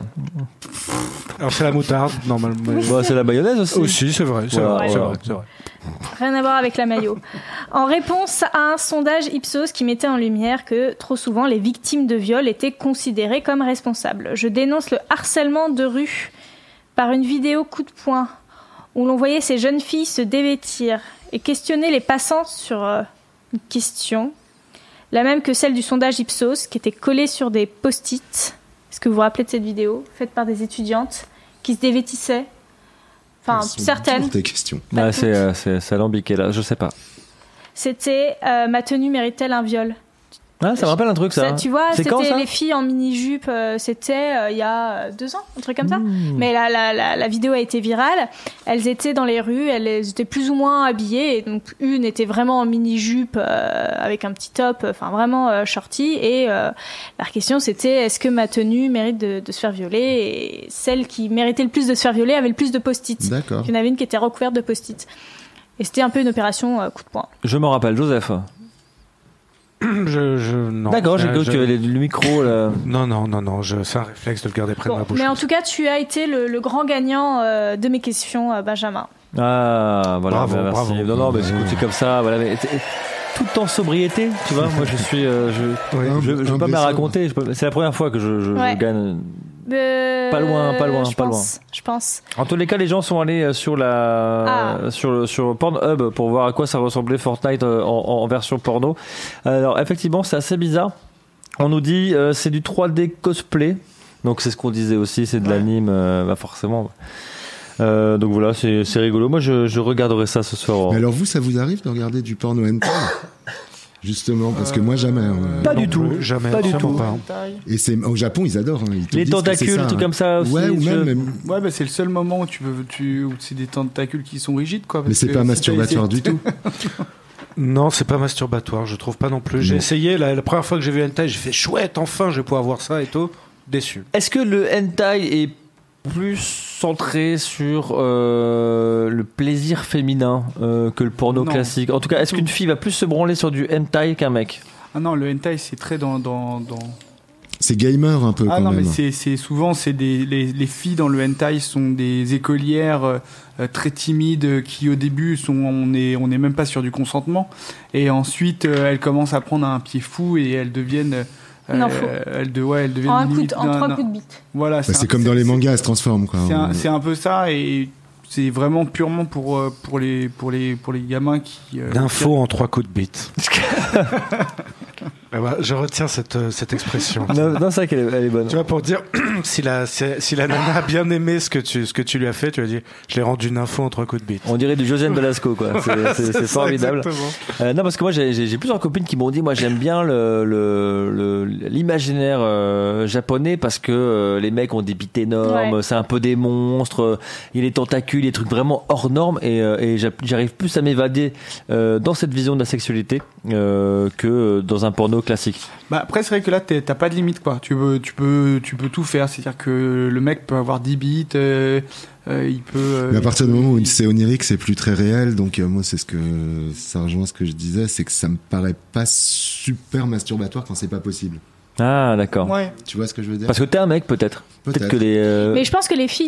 Alors c'est la moutarde, normalement. C'est la mayonnaise aussi. Aussi, c'est vrai. C'est vrai. Rien à voir avec la mayo. En réponse à un sondage Ipsos qui mettait en lumière que trop souvent les victimes de viol étaient considérées comme responsables. Je dénonce le harcèlement de rue par une vidéo coup de poing où l'on voyait ces jeunes filles se dévêtir et questionner les passants sur une question, la même que celle du sondage Ipsos qui était collée sur des post-it. Est-ce que vous vous rappelez de cette vidéo faite par des étudiantes qui se dévêtissaient? Enfin, certaines. Tes questions. Ouais, c'est alambiqué là, je sais pas. C'était ma tenue mérite-t-elle un viol? Ah, ça me rappelle un truc ça. Tu vois, c'est c'était les filles en mini-jupe, c'était il y a 2 ans, un truc comme ça. Mais la vidéo a été virale. Elles étaient dans les rues, elles étaient plus ou moins habillées. Et donc une était vraiment en mini-jupe avec un petit top, enfin vraiment shorty. Et la question c'était est-ce que ma tenue mérite de se faire violer? Et celle qui méritait le plus de se faire violer avait le plus de post-it. D'accord. Il y en avait une qui était recouverte de post-it. Et c'était un peu une opération coup de poing. Je m'en rappelle, Joseph. Non. D'accord, j'ai cru que tu avais le micro là. Non, c'est un réflexe de le garder près de ma bouche. Mais en tout cas, tu as été le grand gagnant de mes questions, Benjamin. Ah, voilà, bravo, merci. bravo. Non, mais c'est comme ça, voilà. Mais tout en sobriété, tu vois. Moi, je suis, je veux pas me raconter. C'est la première fois que je gagne. Pas loin. Je pense. En tous les cas, les gens sont allés sur sur Pornhub pour voir à quoi ça ressemblait Fortnite en version porno. Alors effectivement, c'est assez bizarre. On nous dit c'est du 3D cosplay. Donc c'est ce qu'on disait aussi, c'est de l'anime, forcément. Donc voilà, c'est rigolo. Moi, je regarderai ça ce soir. Mais alors vous, ça vous arrive de regarder du porno hentai? Justement, parce que moi jamais. Pas du tout. Jamais. Pas du tout. Pas. Et c'est au Japon, ils adorent. Ils te les disent tentacules, que c'est ça, tout comme ça aussi. Ouais, ou même. Ouais, bah c'est le seul moment où c'est des tentacules qui sont rigides, quoi. Mais c'est pas masturbatoire du tout. Non, c'est pas masturbatoire, je trouve pas non plus. J'ai essayé, la première fois que j'ai vu hentai, j'ai fait chouette, enfin, je vais pouvoir voir ça et tout. Déçu. Est-ce que le hentai est plus centré sur le plaisir féminin que le porno classique? En tout cas, est-ce qu'une fille va plus se branler sur du hentai qu'un mec? Ah non, le hentai c'est très dans... C'est gamer un peu quand même. Mais c'est souvent les filles dans le hentai sont des écolières très timides qui au début on est même pas sur du consentement et ensuite elles commencent à prendre un pied fou et elles deviennent elles deviennent en 3 coups de bite. Voilà, c'est comme dans les mangas, elles se transforment quoi. C'est un peu ça et c'est vraiment purement pour les gamins qui. L'info en 3 coups de bite. Je retiens cette expression. Non, c'est vrai qu'elle est bonne. Tu vois, pour dire si la nana a bien aimé ce que tu lui as fait, tu vas dire je l'ai rendu une info en 3 coups de bite. On dirait du Josiane Belasco, quoi. C'est formidable. Non, parce que moi j'ai plusieurs copines qui m'ont dit moi j'aime bien l'imaginaire japonais parce que les mecs ont des bites énormes, c'est un peu des monstres, il y a des tentacules, des trucs vraiment hors normes et j'arrive plus à m'évader dans cette vision de la sexualité que dans un porno classique. Bah après c'est vrai que là t'as pas de limite quoi. Tu peux tout faire, c'est-à-dire que le mec peut avoir 10 bits, il peut. Mais à partir du moment où c'est onirique, c'est plus très réel. Donc moi c'est ça rejoint ce que je disais, c'est que ça me paraît pas super masturbatoire quand c'est pas possible. Ah d'accord. Ouais. Tu vois ce que je veux dire? Parce que t'es un mec peut-être que les. Mais je pense que les filles,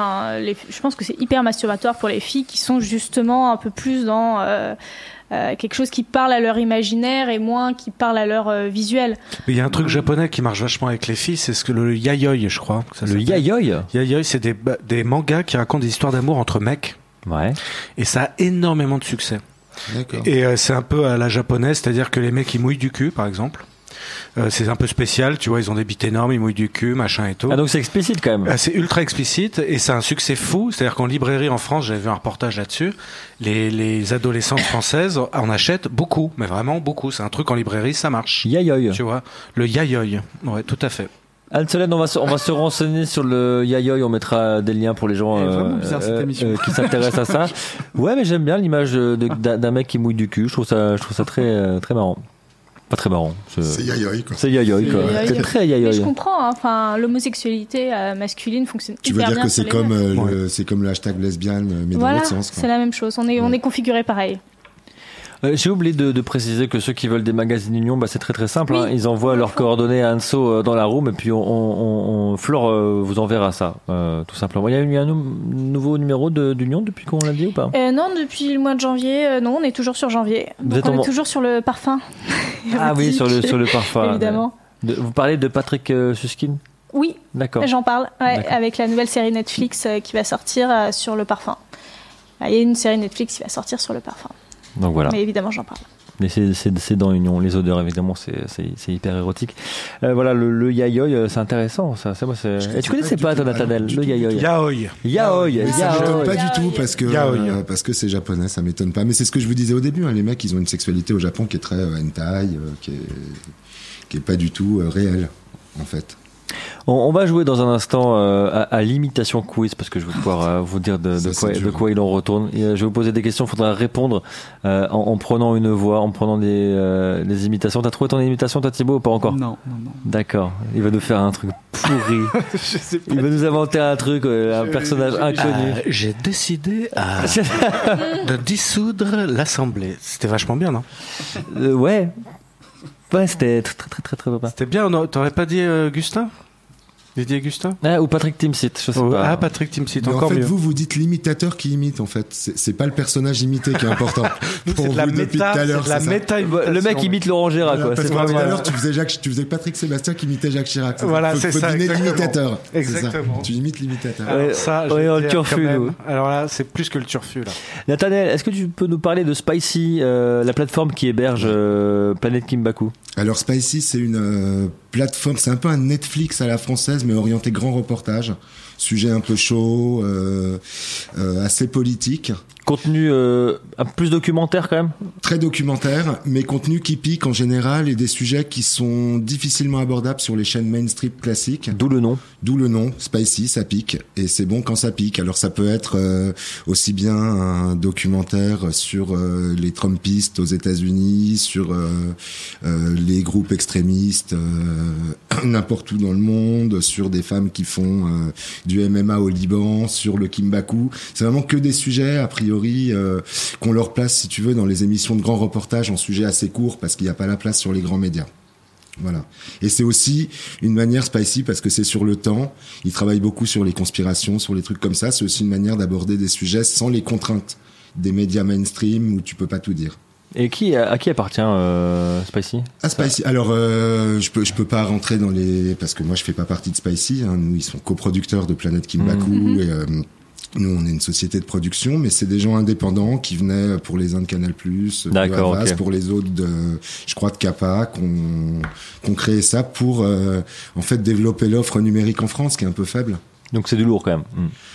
je pense que c'est hyper masturbatoire pour les filles qui sont justement un peu plus dans quelque chose qui parle à leur imaginaire et moins qui parle à leur visuel. Mais il y a un truc japonais qui marche vachement avec les filles, c'est le yayoi, je crois. Le yayoi. Yayoi, c'est des mangas qui racontent des histoires d'amour entre mecs. Ouais. Et ça a énormément de succès. D'accord. Et c'est un peu à la japonaise, c'est-à-dire que les mecs ils mouillent du cul, par exemple. C'est un peu spécial, tu vois, ils ont des bites énormes, ils mouillent du cul, machin et tout. Ah donc c'est explicite quand même. C'est ultra explicite et c'est un succès fou, c'est-à-dire qu'en librairie en France, j'avais vu un reportage là-dessus, les adolescentes françaises en achètent beaucoup, mais vraiment beaucoup, c'est un truc en librairie, ça marche. Yayoi. Tu vois, le yayoi, ouais, tout à fait. Anne-Solène, on va se renseigner sur le yayoi, on mettra des liens pour les gens qui s'intéressent à ça. Ouais, mais j'aime bien l'image d'un mec qui mouille du cul, je trouve ça très très marrant. Pas très marrant. C'est yayoi quoi. C'est yayoi quoi. C'est très yayoi. Mais je comprends, l'homosexualité masculine fonctionne hyper bien. Tu veux dire que c'est comme le hashtag lesbienne, mais dans l'autre sens. C'est la même chose. On est configuré pareil. J'ai oublié de préciser que ceux qui veulent des magazines Union, c'est très très simple. Oui. Ils envoient leurs coordonnées à Anso dans la room et puis Flore vous enverra ça, tout simplement. Il y a eu un nouveau numéro d'Union depuis qu'on l'a dit ou pas? Non, depuis le mois de janvier. Non, on est toujours sur janvier. Donc on est toujours sur le parfum. Ah oui, sur le parfum. Évidemment. Vous parlez de Patrick Suskind? Oui, d'accord. J'en parle avec la nouvelle série Netflix qui va sortir sur le parfum. Il y a une série Netflix qui va sortir sur le parfum. Donc voilà. Mais évidemment, j'en parle. Mais c'est dans Union, les odeurs évidemment, c'est hyper érotique. Voilà, le yayoi, c'est intéressant. Ça, Et tu connaissais pas toi, Nathanaël, le yayoi? Yaoi. Ça m'étonne pas du tout parce que c'est japonais, ça m'étonne pas. Mais c'est ce que je vous disais au début. Les mecs, ils ont une sexualité au Japon qui est très hentai, qui est pas du tout réelle en fait. On va jouer dans un instant à l'imitation quiz parce que je vais pouvoir vous dire de quoi il en retourne. Et, je vais vous poser des questions, il faudra répondre en prenant une voix, en prenant des imitations. T'as trouvé ton imitation, toi Thibaut, ou pas encore? Non. D'accord. Il va nous faire un truc pourri. Je sais pas. Il va nous inventer un truc, un personnage inconnu. J'ai décidé de dissoudre l'Assemblée. C'était vachement bien, non? Ouais. Ouais, c'était très bien. C'était bien, t'aurais pas dit Gustin? Didier Gustin? Ou Patrick Timsit, je sais pas. Ah, Patrick Timsit, mais encore mieux. En fait, vous dites l'imitateur qui imite, en fait. C'est pas le personnage imité qui est important. C'est de la méta, le mec imite Laurent Gérard, quoi. Parce que tout à l'heure, tu faisais Patrick Sébastien qui imitait Jacques Chirac. Voilà, c'est ça. Faut deviner l'imitateur. Exactement. Tu imites l'imitateur. Ça, le turfu, nous. Alors là, c'est plus que le turfu, là. Nathanaël, est-ce que tu peux nous parler de Spicy, la plateforme qui héberge Planète Kimbaku? Alors Spicy, c'est une plateforme, c'est un peu un Netflix à la française, mais orienté grand reportage, sujet un peu chaud, assez politique. Contenu plus documentaire quand même? Très documentaire, mais contenu qui pique en général et des sujets qui sont difficilement abordables sur les chaînes mainstream classiques. D'où le nom, Spicy, ça pique, et c'est bon quand ça pique. Alors ça peut être aussi bien un documentaire sur les Trumpistes aux États-Unis, sur les groupes extrémistes n'importe où dans le monde, sur des femmes qui font du MMA au Liban, sur le Kimbaku. C'est vraiment que des sujets a priori qu'on leur place, si tu veux, dans les émissions de grands reportages en sujets assez courts parce qu'il n'y a pas la place sur les grands médias. Voilà. Et c'est aussi une manière Spicy parce que c'est sur le temps. Ils travaillent beaucoup sur les conspirations, sur les trucs comme ça. C'est aussi une manière d'aborder des sujets sans les contraintes des médias mainstream où tu peux pas tout dire. Et à qui appartient Spicy? Spicy. Alors je peux pas rentrer parce que moi je fais pas partie de Spicy. Nous ils sont coproducteurs de Planète Kimbaku Nous, on est une société de production, mais c'est des gens indépendants qui venaient pour les uns de Canal+, de Havas, okay. Pour les autres je crois de Kappa, qu'on créé ça pour en fait développer l'offre numérique en France, qui est un peu faible. Donc c'est du lourd quand même.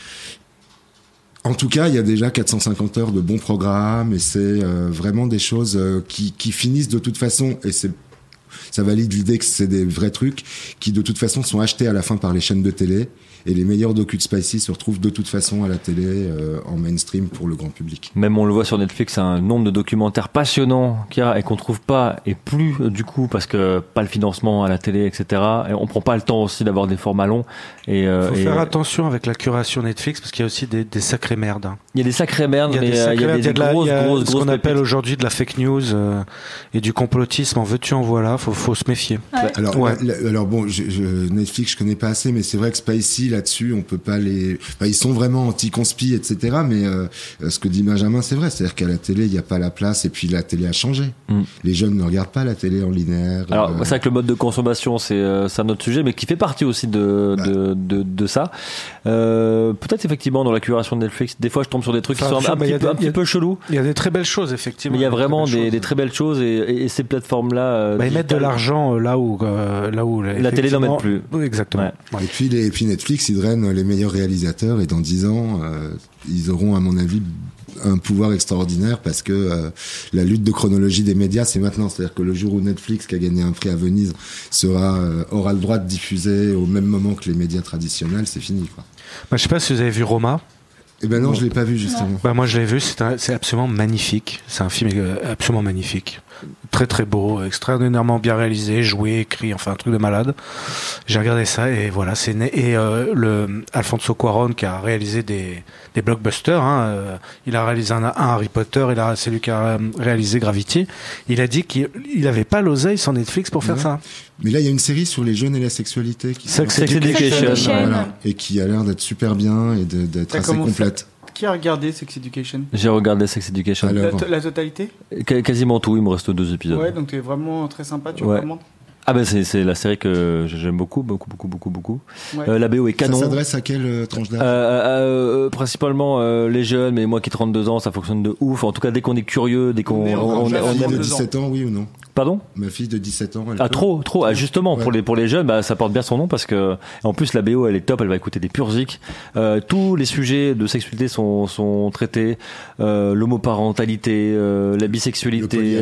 En tout cas, il y a déjà 450 heures de bons programmes, et c'est vraiment des choses qui finissent de toute façon, et ça valide l'idée que c'est des vrais trucs qui de toute façon sont achetés à la fin par les chaînes de télé. Et les meilleurs docus de Spicy se retrouvent de toute façon à la télé, en mainstream pour le grand public. Même on le voit sur Netflix, un nombre de documentaires passionnants qu'il y a et qu'on trouve pas, et plus du coup parce que pas le financement à la télé, etc. Et on prend pas le temps aussi d'avoir des formats longs. Il faut faire attention avec la curation Netflix parce qu'il y a aussi des sacrées merdes. Il y a des sacrées merdes, mais il y a des grosses ce qu'on appelle aujourd'hui de la fake news et du complotisme. En veux-tu en voilà, faut se méfier. Ouais. Alors bon, Netflix je connais pas assez, mais c'est vrai que Spicy là-dessus, on peut pas ils sont vraiment anti-conspi, etc. Mais ce que dit Benjamin, c'est vrai. C'est-à-dire qu'à la télé, il n'y a pas la place, et puis la télé a changé. Les jeunes ne regardent pas la télé en linéaire. Alors, c'est vrai que le mode de consommation, c'est un autre sujet, mais qui fait partie aussi de ça. Peut-être effectivement dans la curation de Netflix, des fois je tombe sur des trucs qui sont un petit peu chelous. Il y a des très belles choses, effectivement. Mais il y a vraiment des très belles choses, et ces plateformes-là. Ils mettent de l'argent là où la télé n'en met plus. Exactement. Ouais. Et puis Netflix, ils drainent les meilleurs réalisateurs, et dans 10 ans, ils auront, à mon avis, un pouvoir extraordinaire, parce que la lutte de chronologie des médias, c'est maintenant. C'est-à-dire que le jour où Netflix, qui a gagné un prix à Venise, aura le droit de diffuser au même moment que les médias traditionnels, c'est fini, quoi. Je sais pas si vous avez vu Roma. Eh ben non, je l'ai pas vu, justement. Moi je l'ai vu, c'est absolument magnifique. C'est un film absolument magnifique. Très très beau, extraordinairement bien réalisé, joué, écrit, enfin un truc de malade. J'ai regardé ça et voilà, c'est né. Et le Alfonso Cuarón, qui a réalisé des blockbusters, il a réalisé un Harry Potter, c'est lui qui a réalisé Gravity. Il a dit qu'il avait pas l'oseille sans Netflix pour faire ça. Mais là, il y a une série sur les jeunes et la sexualité Sex Education. Voilà, et qui a l'air d'être super bien et d'être assez complète. Qui a regardé Sex Education ? J'ai regardé Sex Education. La totalité ? Quasiment tout, il me reste 2 épisodes. Ouais, donc t'es vraiment très sympa, tu recommandes ? Ah ben c'est la série que j'aime beaucoup. Ouais. La BO est canon. Ça s'adresse à quelle tranche d'âge ? Principalement les jeunes, mais moi qui ai 32 ans, ça fonctionne de ouf. En tout cas, dès qu'on est curieux, dès qu'on on aime de 17 ans, oui ou non ? Pardon ? Ma fille de 17 ans. Trop. Justement, ouais. pour les jeunes, ça porte bien son nom, parce que en plus la BO elle est top, elle va écouter des pure zik. Tous les sujets de sexualité sont traités, l'homoparentalité, la bisexualité.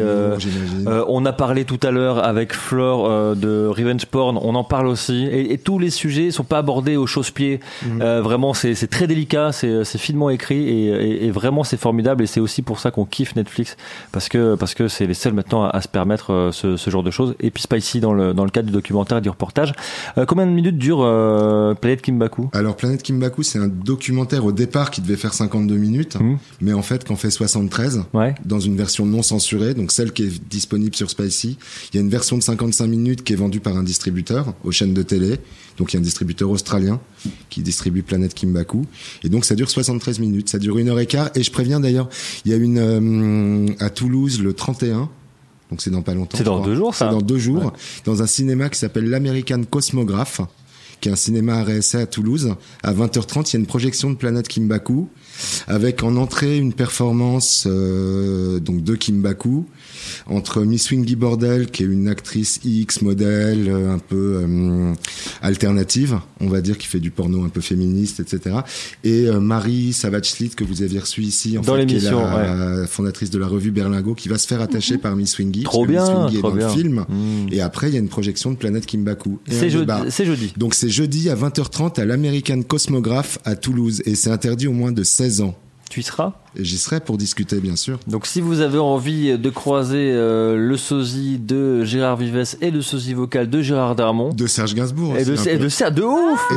On a parlé tout à l'heure avec Flore de revenge porn, on en parle aussi, et tous les sujets sont pas abordés au chausse-pied. Vraiment, c'est très délicat, c'est finement écrit, et vraiment c'est formidable, et c'est aussi pour ça qu'on kiffe Netflix, parce que c'est les seuls maintenant à se permettre ce genre de choses. Et puis Spicy dans le cadre du documentaire et du reportage. Combien de minutes dure Planète Kimbaku ? Alors Planète Kimbaku, c'est un documentaire au départ qui devait faire 52 minutes, mais en fait qu'en fait 73, dans une version non censurée, donc celle qui est disponible sur Spicy. Il y a une version de 55 minutes qui est vendue par un distributeur aux chaînes de télé. Donc il y a un distributeur australien qui distribue Planète Kimbaku, et donc ça dure 73 minutes, ça dure 1h15. Et je préviens d'ailleurs, il y a une à Toulouse le 31. Donc c'est dans pas longtemps. C'est dans 2 jours, ça. C'est dans 2 jours, dans un cinéma qui s'appelle l'American Cosmograph, qui est un cinéma à réessai à Toulouse. À 20h30, il y a une projection de Planète Kimbaku, avec en entrée une performance donc de Kimbaku, entre Miss Wingy Bordel, qui est une actrice X modèle, un peu alternative, on va dire, qui fait du porno un peu féministe, etc. Et Marie Savage-Slid, que vous aviez reçu ici, en dans fait, l'émission, qui est la fondatrice de la revue Berlingot, qui va se faire attacher par Miss Wingy. Trop bien, Miss Wingy est trop dans bien. le film. Et après, il y a une projection de Planète Kimbaku. C'est jeudi. Donc c'est jeudi à 20h30 à l'American Cosmograph à Toulouse, et c'est interdit aux moins de 16 ans. Tu y seras ? Et j'y serai pour discuter, bien sûr. Donc si vous avez envie de croiser le sosie de Gérard Vives et le sosie vocal de Gérard Darmon, de Serge Gainsbourg et de ouf.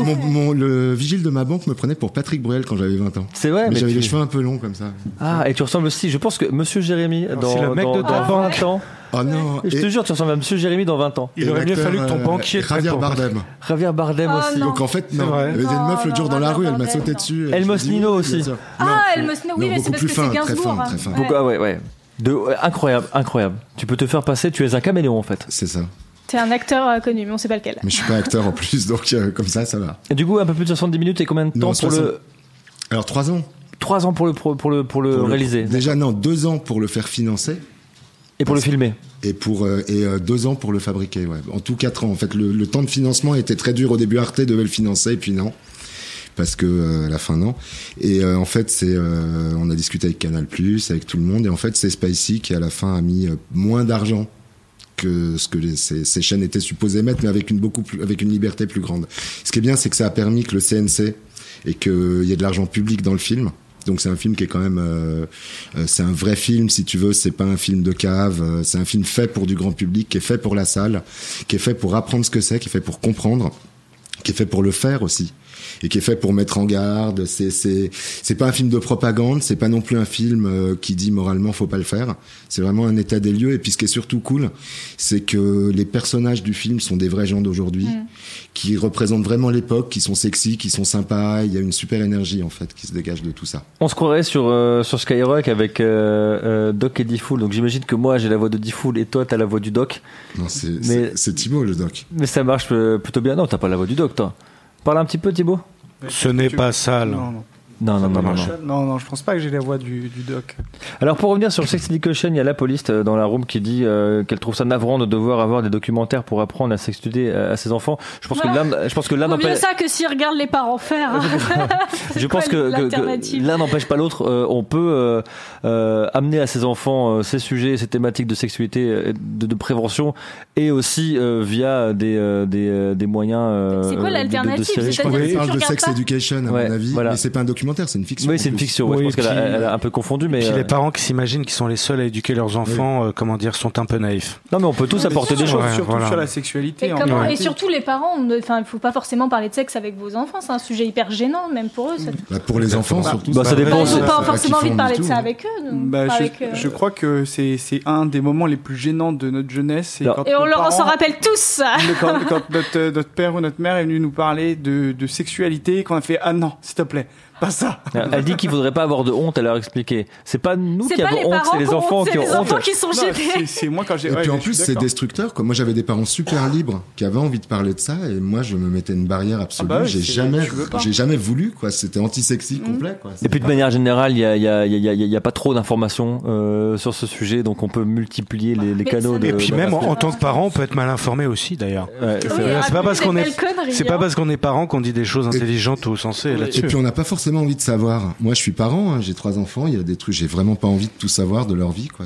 Le vigile de ma banque me prenait pour Patrick Bruel quand j'avais 20 ans. C'est vrai, mais j'avais les cheveux un peu longs comme ça. Ah, et tu ressembles aussi, je pense que Monsieur Jérémy dans 20 ans. Oh non. Je te jure, tu ressembles à Monsieur Jérémy dans 20 ans. Il aurait mieux fallu que ton banquier Javier Bardem. Javier Bardem aussi. Non. Donc en fait, non. Il y avait une meuf l'autre jour dans la rue, elle m'a sauté dessus. Elmos Nino aussi. Elmos Nino, oui, mais c'est parce que c'est Gainsbourg. Très fin. Ouais. Incroyable. Tu peux te faire passer, tu es un caméléon en fait. C'est ça. T'es un acteur connu, mais on sait pas lequel. Mais je suis pas acteur en plus, donc comme ça va. Et du coup, un peu plus de 70 minutes et combien de temps pour Alors 3 ans. 3 ans pour le réaliser. Déjà non, 2 ans pour le faire financer. Et pour le filmer. Et 2 ans pour le fabriquer. Ouais. En tout 4 ans. En fait, le temps de financement était très dur au début. Arte devait le financer et puis non. Parce que à la fin non. Et en fait on a discuté avec Canal+, avec tout le monde, et en fait c'est Spicy qui à la fin a mis moins d'argent que ce que ces chaînes étaient supposées mettre, mais avec une liberté plus grande. Ce qui est bien, c'est que ça a permis que le CNC et qu'il y ait de l'argent public dans le film. Donc c'est un film qui est quand même c'est un vrai film, si tu veux, c'est pas un film de cave, c'est un film fait pour du grand public, qui est fait pour la salle, qui est fait pour apprendre ce que c'est, qui est fait pour comprendre, qui est fait pour le faire aussi, et qui est fait pour mettre en garde. C'est pas un film de propagande, c'est pas non plus un film qui dit moralement faut pas le faire. C'est vraiment un état des lieux. Et puis ce qui est surtout cool, c'est que les personnages du film sont des vrais gens d'aujourd'hui, qui représentent vraiment l'époque, qui sont sexy, qui sont sympas. Il y a une super énergie en fait qui se dégage de tout ça. On se croirait sur Skyrock avec Doc et D-Fool. Donc j'imagine que moi j'ai la voix de D-Fool et toi t'as la voix du Doc. Non, c'est Thibaut le Doc. Mais ça marche plutôt bien. Non, t'as pas la voix du Doc, toi. Parle un petit peu, Thibaut. Ce n'est pas sale. Non, je pense pas que j'ai la voix du Doc. Alors pour revenir sur Sex Education, il y a la police dans la room qui dit qu'elle trouve ça navrant de devoir avoir des documentaires pour apprendre à sextuer à ses enfants. Je pense que l'un vaut mieux ça que s'ils regardent les parents faire. Hein. Je pense que l'un n'empêche pas l'autre. On peut amener à ses enfants ces sujets, ces thématiques de sexualité, de prévention, et aussi via des moyens. C'est quoi l'alternative? Je parle de Sex Education à mon avis, mais c'est pas un documentaire, c'est une fiction. Oui, c'est une fiction. Je pense qu'elle a un peu confondu, mais puis les parents qui s'imaginent qu'ils sont les seuls à éduquer leurs enfants, sont un peu naïfs. Non, mais on peut tous apporter des choses. Surtout sur la sexualité. Et surtout les parents. Enfin, il faut pas forcément parler de sexe avec vos enfants. C'est un sujet hyper gênant, même pour eux. Pour les enfants, surtout. Ça dépend. Ils n'ont pas forcément envie de parler de ça avec eux. Je crois que c'est un des moments les plus gênants de notre jeunesse. Et on s'en rappelle tous. Quand notre père ou notre mère est venu nous parler de sexualité, qu'on a fait ah non, s'il te plaît. Pas ça. Elle dit qu'il faudrait pas avoir de honte, elle leur a expliqué. C'est pas nous qui avons honte, c'est les enfants qui ont honte. C'est les enfants qui sont gênés. C'est moi quand j'ai. Et puis en plus, c'est destructeur, quoi. Moi, j'avais des parents super libres qui avaient envie de parler de ça, et moi, je me mettais une barrière absolue. J'ai jamais voulu, quoi. C'était anti-sexy complet, quoi. Et puis de manière générale, il y a pas trop d'informations sur ce sujet, donc on peut multiplier les canaux. Et puis même en tant que parent, on peut être mal informé aussi, d'ailleurs. C'est pas parce qu'on est parent qu'on dit des choses intelligentes ou sensées là-dessus. Et puis on n'a pas forcément envie de savoir. Moi, je suis parent, j'ai 3 enfants, il y a des trucs, j'ai vraiment pas envie de tout savoir de leur vie, quoi.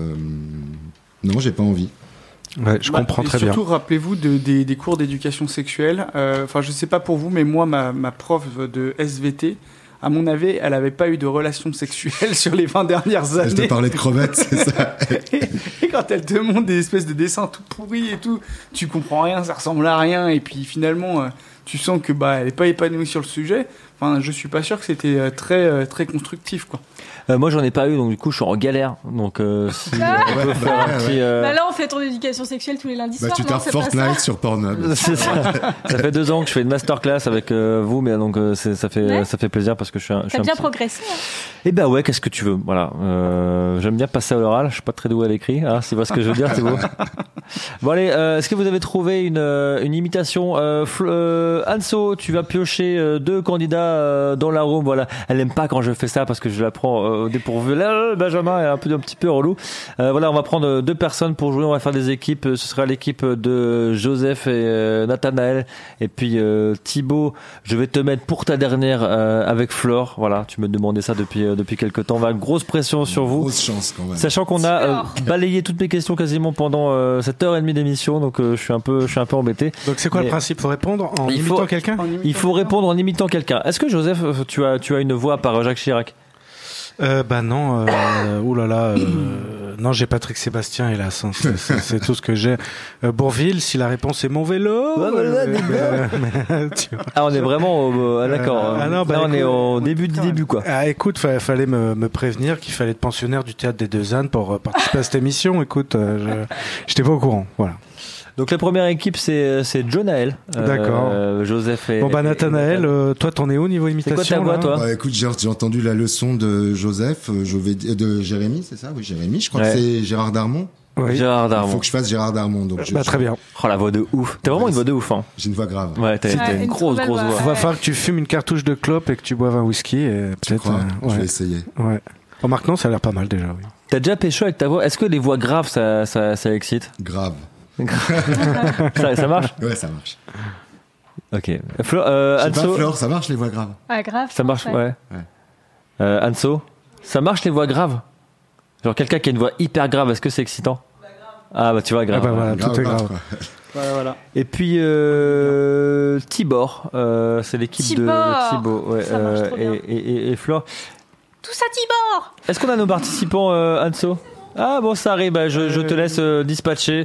Non, j'ai pas envie. Ouais, je comprends très bien. Surtout, rappelez-vous des cours d'éducation sexuelle. Enfin, je sais pas pour vous, mais moi, ma prof de SVT, à mon avis, elle avait pas eu de relations sexuelles sur les 20 dernières années. Elle te parlait de crevettes, c'est ça. Et quand elle te montre des espèces de dessins tout pourris et tout, tu comprends rien, ça ressemble à rien, et puis finalement, tu sens que elle est pas épanouie sur le sujet. Enfin, je suis pas sûr que c'était très constructif, quoi. Moi, j'en ai pas eu, donc du coup, je suis en galère. Donc, si on peut faire un petit. Là, on fait ton éducation sexuelle tous les lundis soirs. Tu tapes Fortnite sur Pornhub. C'est ça. Ça fait 2 ans que je fais une masterclass avec vous, mais donc ça fait plaisir parce que je suis un. T'as bien progressé. Hein. Eh ben ouais, qu'est-ce que tu veux, voilà. J'aime bien passer à l'oral. Je suis pas très doué à l'écrit. Si tu vois ce que je veux dire, c'est beau. Bon allez, est-ce que vous avez trouvé une imitation? Anso, tu vas piocher 2 candidats dans la room. Voilà. Elle aime pas quand je fais ça parce que je la prends au dépourvu. Là, Benjamin est un petit peu relou. Voilà, on va prendre 2 personnes pour jouer. On va faire des équipes. Ce sera l'équipe de Joseph et Nathanaël. Et puis Thibaut, je vais te mettre pour ta dernière avec Flore. Voilà, tu me demandais ça depuis quelques temps. On va grosse pression sur vous. Grosse chance quand même. Sachant qu'on a balayé toutes mes questions quasiment pendant cette heure et demie d'émission, donc je suis un peu embêté. Donc c'est quoi le principe? Faut répondre en imitant quelqu'un? Il faut répondre en imitant quelqu'un. Est-ce que Joseph, tu as une voix par Jacques Chirac? Non, non, j'ai Patrick Sébastien, hélas. Hein, c'est tout ce que j'ai. Bourvil, si la réponse est mon vélo. On est vraiment d'accord. Là, on est au début du début, quoi. Écoute, fallait me prévenir qu'il fallait être pensionnaire du théâtre des Deux Ânes pour participer à cette émission. Écoute, j'étais pas au courant. Voilà. Donc la première équipe c'est Jonaël. D'accord. Joseph et Nathanaël, toi t'en es où niveau imitation? C'est quoi ta voix, toi? Écoute, j'ai entendu la leçon de Joseph, de Jérémy, c'est ça? Oui, Jérémy. Je crois que c'est Gérard Darmon. Oui. Gérard Darmon. Il faut que je fasse Gérard Darmon. Donc Très bien. Oh, la voix de ouf. T'as vraiment une voix de ouf, hein. J'ai une voix grave. Ouais, t'as une grosse voix. Il va falloir que tu fumes une cartouche de clope et que tu boives un whisky. Et peut-être. Je vais essayer. Ouais. Remarque, non, ça a l'air pas mal déjà. Oui. T'as déjà pécho avec ta voix? Est-ce que les voix graves, ça excite? Grave. ça marche? Ouais, ça marche. Ok. Anso, Flore, ça marche les voix graves? Ah, grave. ça marche, ouais. Anso, ça marche les voix graves? Genre quelqu'un qui a une voix hyper grave, est-ce que c'est excitant? Ah bah tu vois, grave. Voilà, tout est grave. Voilà. Et puis Tibor, c'est l'équipe de Thibaut, ouais, Ça marche trop bien. et Flore. Tout ça, Tibor. Est-ce qu'on a nos participants, Anso? Ah bon, ça arrive, je te laisse dispatcher.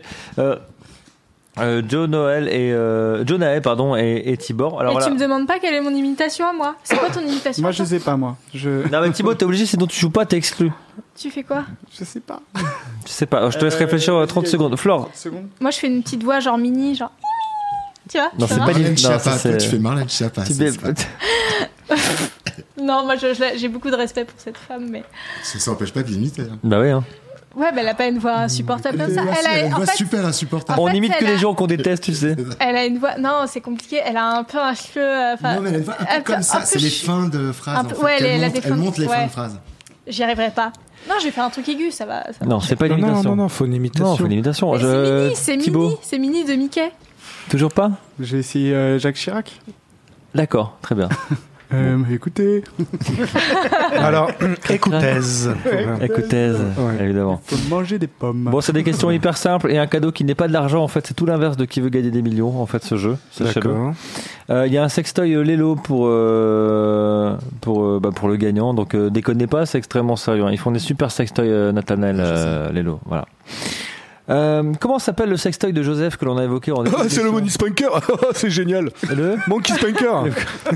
Jonaël et Tibor. Alors, Et voilà. tu me demandes pas quelle est mon imitation à moi? C'est quoi ton imitation? Moi, je sais pas, moi. Non mais Thibaut, t'es obligé, sinon tu joues pas, t'es exclu. Tu fais quoi? Je sais pas. Je sais pas, je te laisse réfléchir 30 secondes. Flore. 30 secondes. Moi, je fais une petite voix genre mini, genre. Tu vois? Non, ça c'est marche pas Marlène non, Schiappa. ça, c'est- Toi, tu fais Marlène Schiappa. Non, moi, j'ai beaucoup de respect pour cette femme, mais. Ça n'empêche pas de l'imiter. Hein. Bah oui, hein. Ouais, mais elle a pas une voix insupportable comme ça. Elle a une en voix fait, super insupportable. On fait, imite que elle les a- gens qu'on déteste, tu sais. elle a une voix. Non, c'est compliqué. Elle a un peu un cheveu. Non, mais elle a une voix un peu comme ça. C'est les fins de phrases. un En peu- fait, ouais, qu'elle elle a monte, des elle fins- monte les fins ouais. de phrases. J'y arriverai pas. Non, je vais faire un truc aigu, ça va. Non, c'est pas une imitation. Non, faut une imitation. Non, faut une imitation. Mais c'est Thibaut, mini, c'est mini de Mickey. toujours pas? J'ai essayé Jacques Chirac. D'accord, très bien. Écoutez, Alors, écoutez. Écoutez, Ouais. évidemment. faut manger des pommes. Bon, c'est des questions hyper simples et un cadeau qui n'est pas de l'argent. En fait, c'est tout l'inverse de qui veut gagner des millions. En fait, ce jeu. Sachez-le. D'accord. Il y a un sextoy Lelo pour le gagnant. Donc déconnez pas, c'est extrêmement sérieux. Ils font des super sextoys Nathanaël Lelo. Voilà. Comment s'appelle le sextoy de Joseph que l'on a évoqué en début Ah, c'est d'émission? le Money Spanker. C'est génial. Le Monkey Spanker.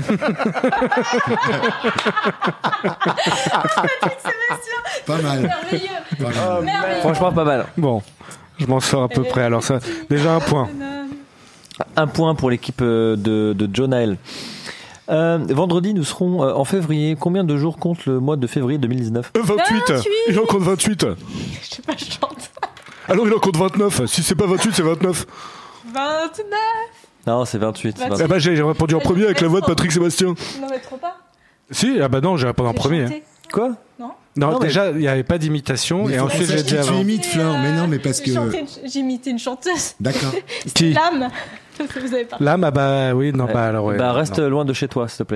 Pas mal. Merveilleux. Pas mal. Merveilleux. Franchement, pas mal. Bon, je m'en sors à peu près. Alors ça, déjà un point. Un point pour l'équipe de Jonaël. Vendredi, nous serons en février. Combien de jours compte le mois de février 2019? 28. Il en compte 28. Je sais pas, je chante. Alors il en compte 29. Si c'est pas 28, c'est 29. 29. Non, c'est 28. c'est 28. Eh ben j'ai répondu en premier avec la voix de Patrick Sébastien. Non, mais trop pas. Si, ah bah non, j'ai répondu en premier. Chanter. Quoi? Non. Non, Non, mais- déjà, il n'y avait pas d'imitation. Mais Et faut ensuite, qu'on sache j'ai dit qui tu avant. imites, Flore. Mais non, mais parce que. J'imitais une chanteuse. D'accord. Qui L'âme. Vous avez pas. L'âme, ah bah oui, non, Ouais. bah alors ouais. Bah reste non. loin de chez toi, s'il te plaît.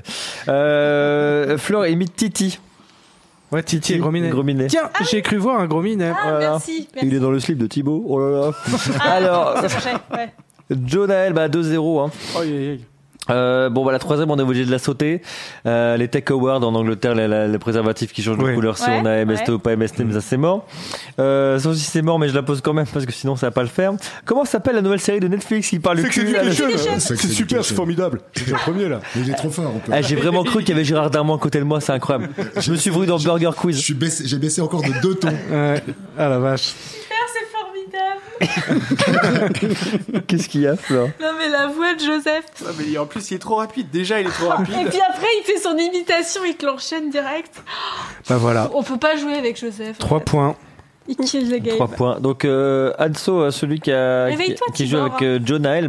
Fleur imite Titi. Ouais, Titi et Grominet. Grominet. Tiens, j'ai cru voir un Grominet. Ah, Voilà. merci. Il est dans le slip de Thibaut. Oh là là. Ah, Alors, c'est vrai, ouais. Jonaël, 2-0. Hein. Oh, aïe, aïe. La troisième, on est obligé de la sauter. Les Tech Awards en Angleterre, les préservatifs qui changent de Ouais. couleur, si Ouais, on a MST ouais. ou pas MST, mais ça c'est mort. Ça aussi c'est mort, mais je la pose quand même parce que sinon ça va pas le faire. Comment s'appelle la nouvelle série de Netflix qui parle le Sex cul? Education. Sex C'est super, c'est Education. formidable. C'est le premier là. Mais il est trop fort. On peut... Ah, j'ai vraiment cru qu'il y avait Gérard Darmon à côté de moi, c'est incroyable. Je me suis voulu dans Burger Quiz. J'ai baissé encore de 2 tons. Ouais. Ah la vache. Super, c'est formidable. Qu'est-ce qu'il y a, Fleur? Non, mais la voix de Joseph. Ah, mais en plus, il est trop rapide. Déjà, il est trop rapide. Et puis après, il fait son imitation, il te l'enchaîne direct. Bah voilà. On peut pas jouer avec Joseph. 3 points. Il kill the game. 3 points. Donc, Anso, celui qui Réveille-toi, joue Tibor. avec Jonaël,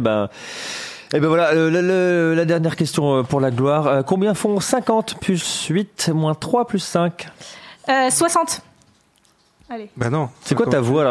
et ben voilà, la dernière question pour la gloire. Combien font 50 plus 8 moins 3 plus 5? 60. Allez. Bah non. C'est quoi ta voix, là?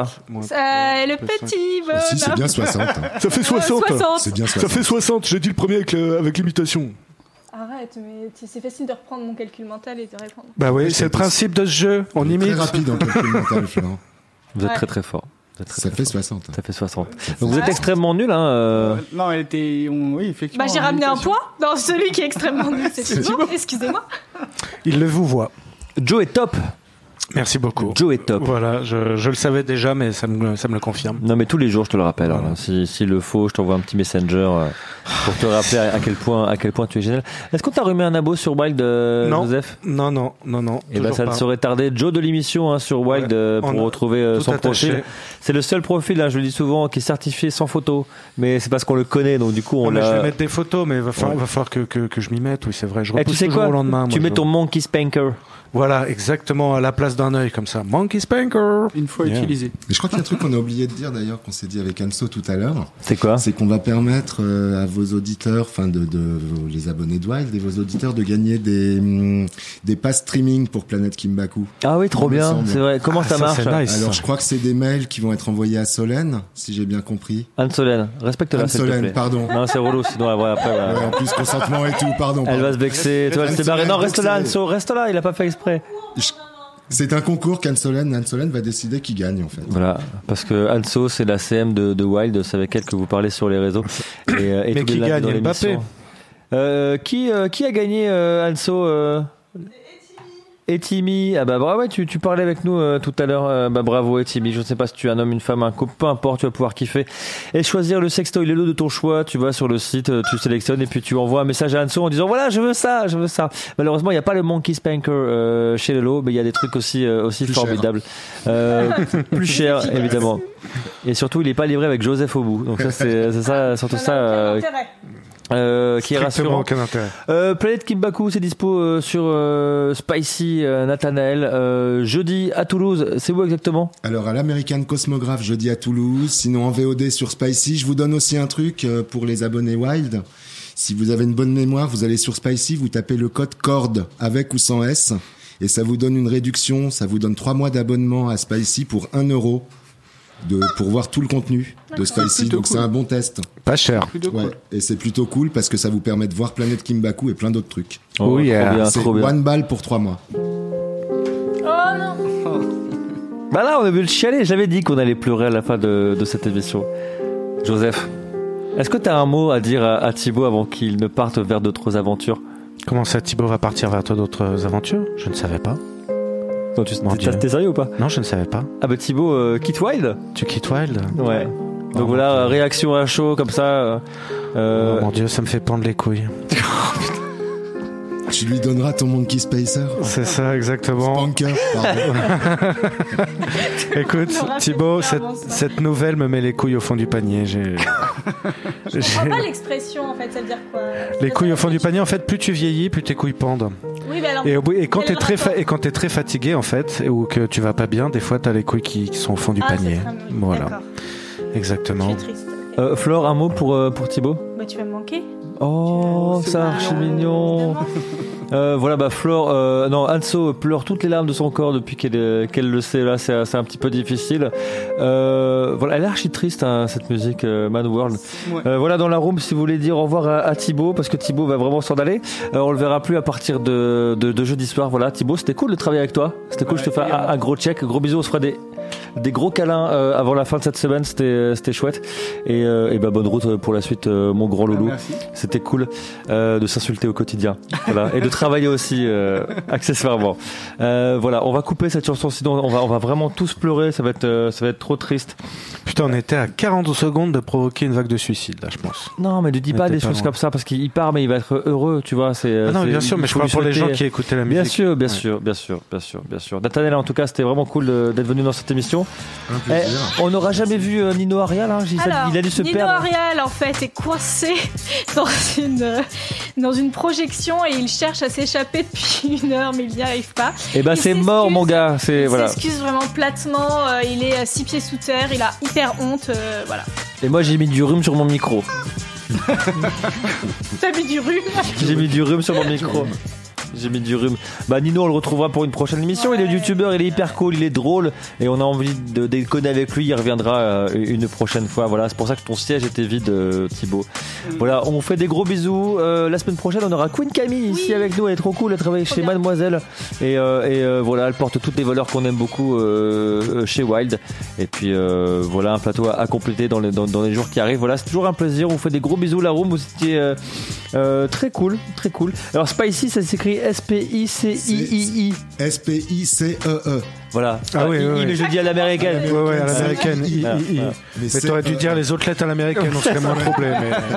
Le petit bonhomme. Si, c'est bien 60. hein. Ça fait 60. 60. C'est bien Ça 60. fait 60. J'ai dit le premier avec l'imitation. Arrête, mais c'est facile de reprendre mon calcul mental et de répondre. Bah oui, c'est le principe de ce jeu. On Très imite. rapide en calcul mental, Florent. Vous êtes Ouais. très très fort. Vous êtes très, Ça très fait fort. 60. Ça fait 60. Donc vous êtes extrêmement nul, hein. Non, elle était. Oui, effectivement. Bah, j'ai en ramené un imitation. point dans celui qui est extrêmement nul. C'est Thibaut. Excusez-moi. Il le vous voit. Joe est top. Merci beaucoup. Joe est top. Voilà, je le savais déjà, mais ça me le confirme. Non mais tous les jours je te le rappelle. Voilà. Hein. S'il le faut, je t'envoie un petit messenger pour te rappeler à quel point tu es génial. Est-ce qu'on t'a remis un abo sur Wild, Non. Joseph? Non. Et ben toujours ça ne pas. saurait tarder. Joe de l'émission hein, sur Wild pour On a retrouver tout son attaché. profil. C'est le seul profil, hein, je le dis souvent, qui est certifié sans photo. Mais c'est parce qu'on le connaît, donc du coup on Non, mais je l'a. vais mettre des photos, mais il va falloir que je m'y mette. Oui, c'est vrai. Je Eh, repousse tu sais toujours quoi? au lendemain. Tu moi, mets ton monkey spanker. Voilà, exactement à la place d'un œil comme ça. Monkey Spanker. Une fois utilisé. Mais je crois qu'il y a un truc qu'on a oublié de dire d'ailleurs, qu'on s'est dit avec Anso tout à l'heure. C'est quoi? C'est qu'on va permettre à vos auditeurs, enfin les abonnés de Wild et vos auditeurs de gagner des passes streaming pour Planète Kimbaku. Ah oui, trop bien, c'est vrai. Comment ça marche? C'est nice. Alors je crois que c'est des mails qui vont être envoyés à Solène, si j'ai bien compris. Anne-Solène, respecte-la s'il te plaît. Anne-Solène, pardon. Non, c'est relou, sinon après. Ouais, en plus consentement et tout, pardon. Elle va se vexer, tu vois, elle s'est barrée. Non, reste là, Anso, reste là, il a pas fait exprès. C'est un concours qu'Anne-Solène va décider qui gagne en fait. Voilà, parce que Anso c'est la CM de Wild, c'est avec elle que vous parlez sur les réseaux. Et mais qui gagne, Mbappé? Qui a gagné Anso Etimi, ah bah bravo, ouais, tu parlais avec nous tout à l'heure, bah bravo Etimi, je ne sais pas si tu es un homme, une femme, un couple, peu importe, tu vas pouvoir kiffer et choisir le sextoy Lelo de ton choix. Tu vas sur le site, tu sélectionnes et puis tu envoies un message à Anso en disant voilà, je veux ça. Malheureusement, il n'y a pas le Monkey Spanker chez Lelo, mais il y a des trucs aussi plus formidables, plus cher évidemment, et surtout il n'est pas livré avec Joseph au bout, donc ça c'est ça, surtout ça. Qui est rassurant. Aucun intérêt. Planète Kimbaku, c'est dispo sur Spicy Nathanaël. Jeudi à Toulouse, c'est où exactement? Alors à l'American Cosmograph jeudi à Toulouse, sinon en VOD sur Spicy. Je vous donne aussi un truc pour les abonnés Wild. Si vous avez une bonne mémoire, vous allez sur Spicy, vous tapez le code CORD avec ou sans S et ça vous donne une réduction, ça vous donne 3 mois d'abonnement à Spicy pour 1 €. Pour voir tout le contenu de Spicy, donc cool. C'est un bon test. Pas cher. Ouais. Cool. Et c'est plutôt cool parce que ça vous permet de voir Planète Kimbaku et plein d'autres trucs. Oh yeah. C'est 1 balle pour 3 mois. Oh non. Bah là on a vu le chialer, j'avais dit qu'on allait pleurer à la fin de cette émission. Joseph, est-ce que t'as un mot à dire à Thibaut avant qu'il ne parte vers d'autres aventures? Comment ça, Thibaut va partir vers d'autres aventures? Je ne savais pas. Non, t'es sérieux ou pas? Non, je ne savais pas. Ah bah Thibaut quitte Wild? Tu quittes Wild? Ouais. Donc voilà, réaction à chaud comme ça. Oh mon Dieu, ça me fait pendre les couilles. Tu lui donneras ton Monkey Spacer. C'est ça, exactement. Spanker, pardon. Écoute, Thibaut, cette nouvelle me met les couilles au fond du panier. Je comprends pas l'expression, en fait, ça veut dire quoi? Les couilles au fond du panier, en fait, plus tu vieillis, plus tes couilles pendent. Oui, mais alors, et quand t'es très fatigué, en fait, ou que tu vas pas bien, des fois, t'as les couilles qui sont au fond du panier. Voilà. D'accord. Exactement. Je suis triste. Flore, un mot pour Thibaut? Bah, tu vas me manquer. Oh, ça archi mignon. Voilà, bah Flore, non, Anso pleure toutes les larmes de son corps depuis qu'elle le sait. Là, c'est un petit peu difficile. Voilà, elle est archi triste, hein, cette musique Man World. Ouais. Voilà, dans la room, si vous voulez dire au revoir à Thibaut, parce que Thibaut va vraiment s'en aller. On le verra plus à partir de jeudi soir. Voilà, Thibaut, c'était cool de travailler avec toi. C'était cool. Je te fais un gros check, gros bisous. On se fera des gros câlins avant la fin de cette semaine. C'était chouette. Et bah bonne route pour la suite, mon grand loulou. Merci. C'était cool de s'insulter au quotidien, voilà, et de travailler aussi accessoirement. Voilà, on va couper cette chanson, sinon on va vraiment tous pleurer. Ça va être trop triste. Putain, on était à 40 secondes de provoquer une vague de suicide là, je pense. Non, mais ne dis pas des choses comme ça parce qu'il part, mais il va être heureux, tu vois. Non, bien sûr, mais je parle pour les gens qui écoutaient la musique. Bien sûr. Nathanaël, en tout cas, c'était vraiment cool d'être venu dans cette émission. Un plaisir. On n'aura jamais vu Nino Arial, hein. Il a dû se Nino perdre. Nino Arial, en fait, est coincé dans une projection et il cherche à s'échapper depuis 1 heure, mais il n'y arrive pas. Et bah c'est mort, mon gars. Il s'excuse vraiment platement. Il est à 6 pieds sous terre. Il a hyper honte. Voilà. Et moi, j'ai mis du rhume sur mon micro. T'as mis du rhume? J'ai mis du rhume sur mon micro. J'ai mis du rhume. Bah Nino, on le retrouvera pour une prochaine émission. Ouais. Il est youtubeur, il est hyper cool, il est drôle et on a envie de déconner avec lui. Il reviendra une prochaine fois. Voilà, c'est pour ça que ton siège était vide, Thibaut. Voilà, on fait des gros bisous. La semaine prochaine, on aura Queen Camille ici avec nous. Elle est trop cool. Elle travaille chez Mademoiselle et voilà, elle porte toutes les valeurs qu'on aime beaucoup chez Wild. Et puis voilà, un plateau à compléter dans les jours qui arrivent. Voilà, c'est toujours un plaisir. On vous fait des gros bisous, la room. Vous étiez très cool. Alors Spicy, ça s'écrit S-P-I-C-I-I-I. S-P-I-C-E-E. Voilà. Ah oui, mais je dis à l'américaine. Ouais, à l'américaine. Mais t'aurais dû dire les autres lettres à l'américaine, on serait moins troublé.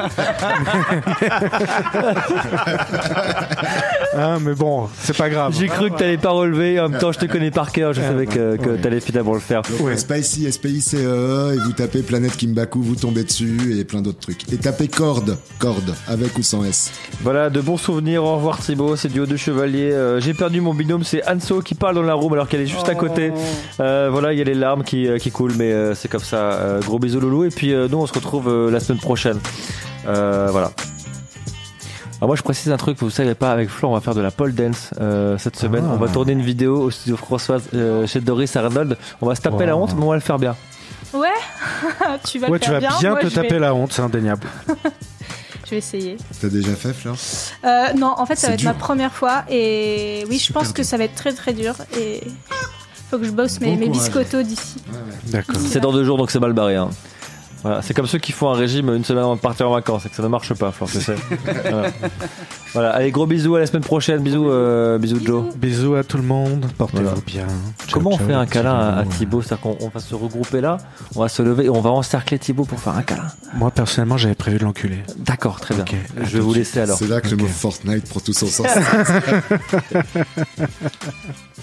Mais bon, c'est pas grave. J'ai cru que t'allais pas relever. En même temps, je te connais par cœur. Je savais que t'allais finalement le faire. Ouais. Spicy, S-P-I-C-E-E, et vous tapez Planète Kimbaku, vous tombez dessus, et plein d'autres trucs. Et tapez Corde, avec ou sans S. Voilà, de bons souvenirs. Au revoir Thibaut. C'est du haut de chevalier. J'ai perdu mon binôme, c'est Anso qui parle dans la room alors qu'elle est juste à côté. Voilà, il y a les larmes qui coulent, mais c'est comme ça. Gros bisous loulou. Et puis nous on se retrouve la semaine prochaine. Voilà. Alors moi je précise un truc, vous savez pas, avec Flo on va faire de la pole dance cette semaine. On va tourner une vidéo au studio Françoise chez Doris Arnold. On va se taper la honte, mais on va le faire bien. Ouais, tu vas le faire bien. Tu vas bien te taper la honte, c'est indéniable. Je vais essayer. T'as déjà fait, Fleur? Non, en fait ça va être dur. ma première fois et oui, je pense que ça va être très très dur et faut que je bosse mes biscottos d'ici. D'accord. C'est dans 2 jours donc c'est mal barré. Hein. Voilà, c'est comme ceux qui font un régime une semaine avant de partir en vacances et que ça ne marche pas, Flore, tu sais. Voilà, allez, gros bisous, à la semaine prochaine. Bisous, bisous Joe. Bisous à tout le monde, portez-vous bien. Comment on fait un câlin à Thibaut? C'est-à-dire qu'on va se regrouper là, on va se lever et on va encercler Thibaut pour faire un câlin. Moi, personnellement, j'avais prévu de l'enculer. D'accord, très bien. Okay, je vais vous laisser alors. C'est là que le mot Fortnite prend tout son sens.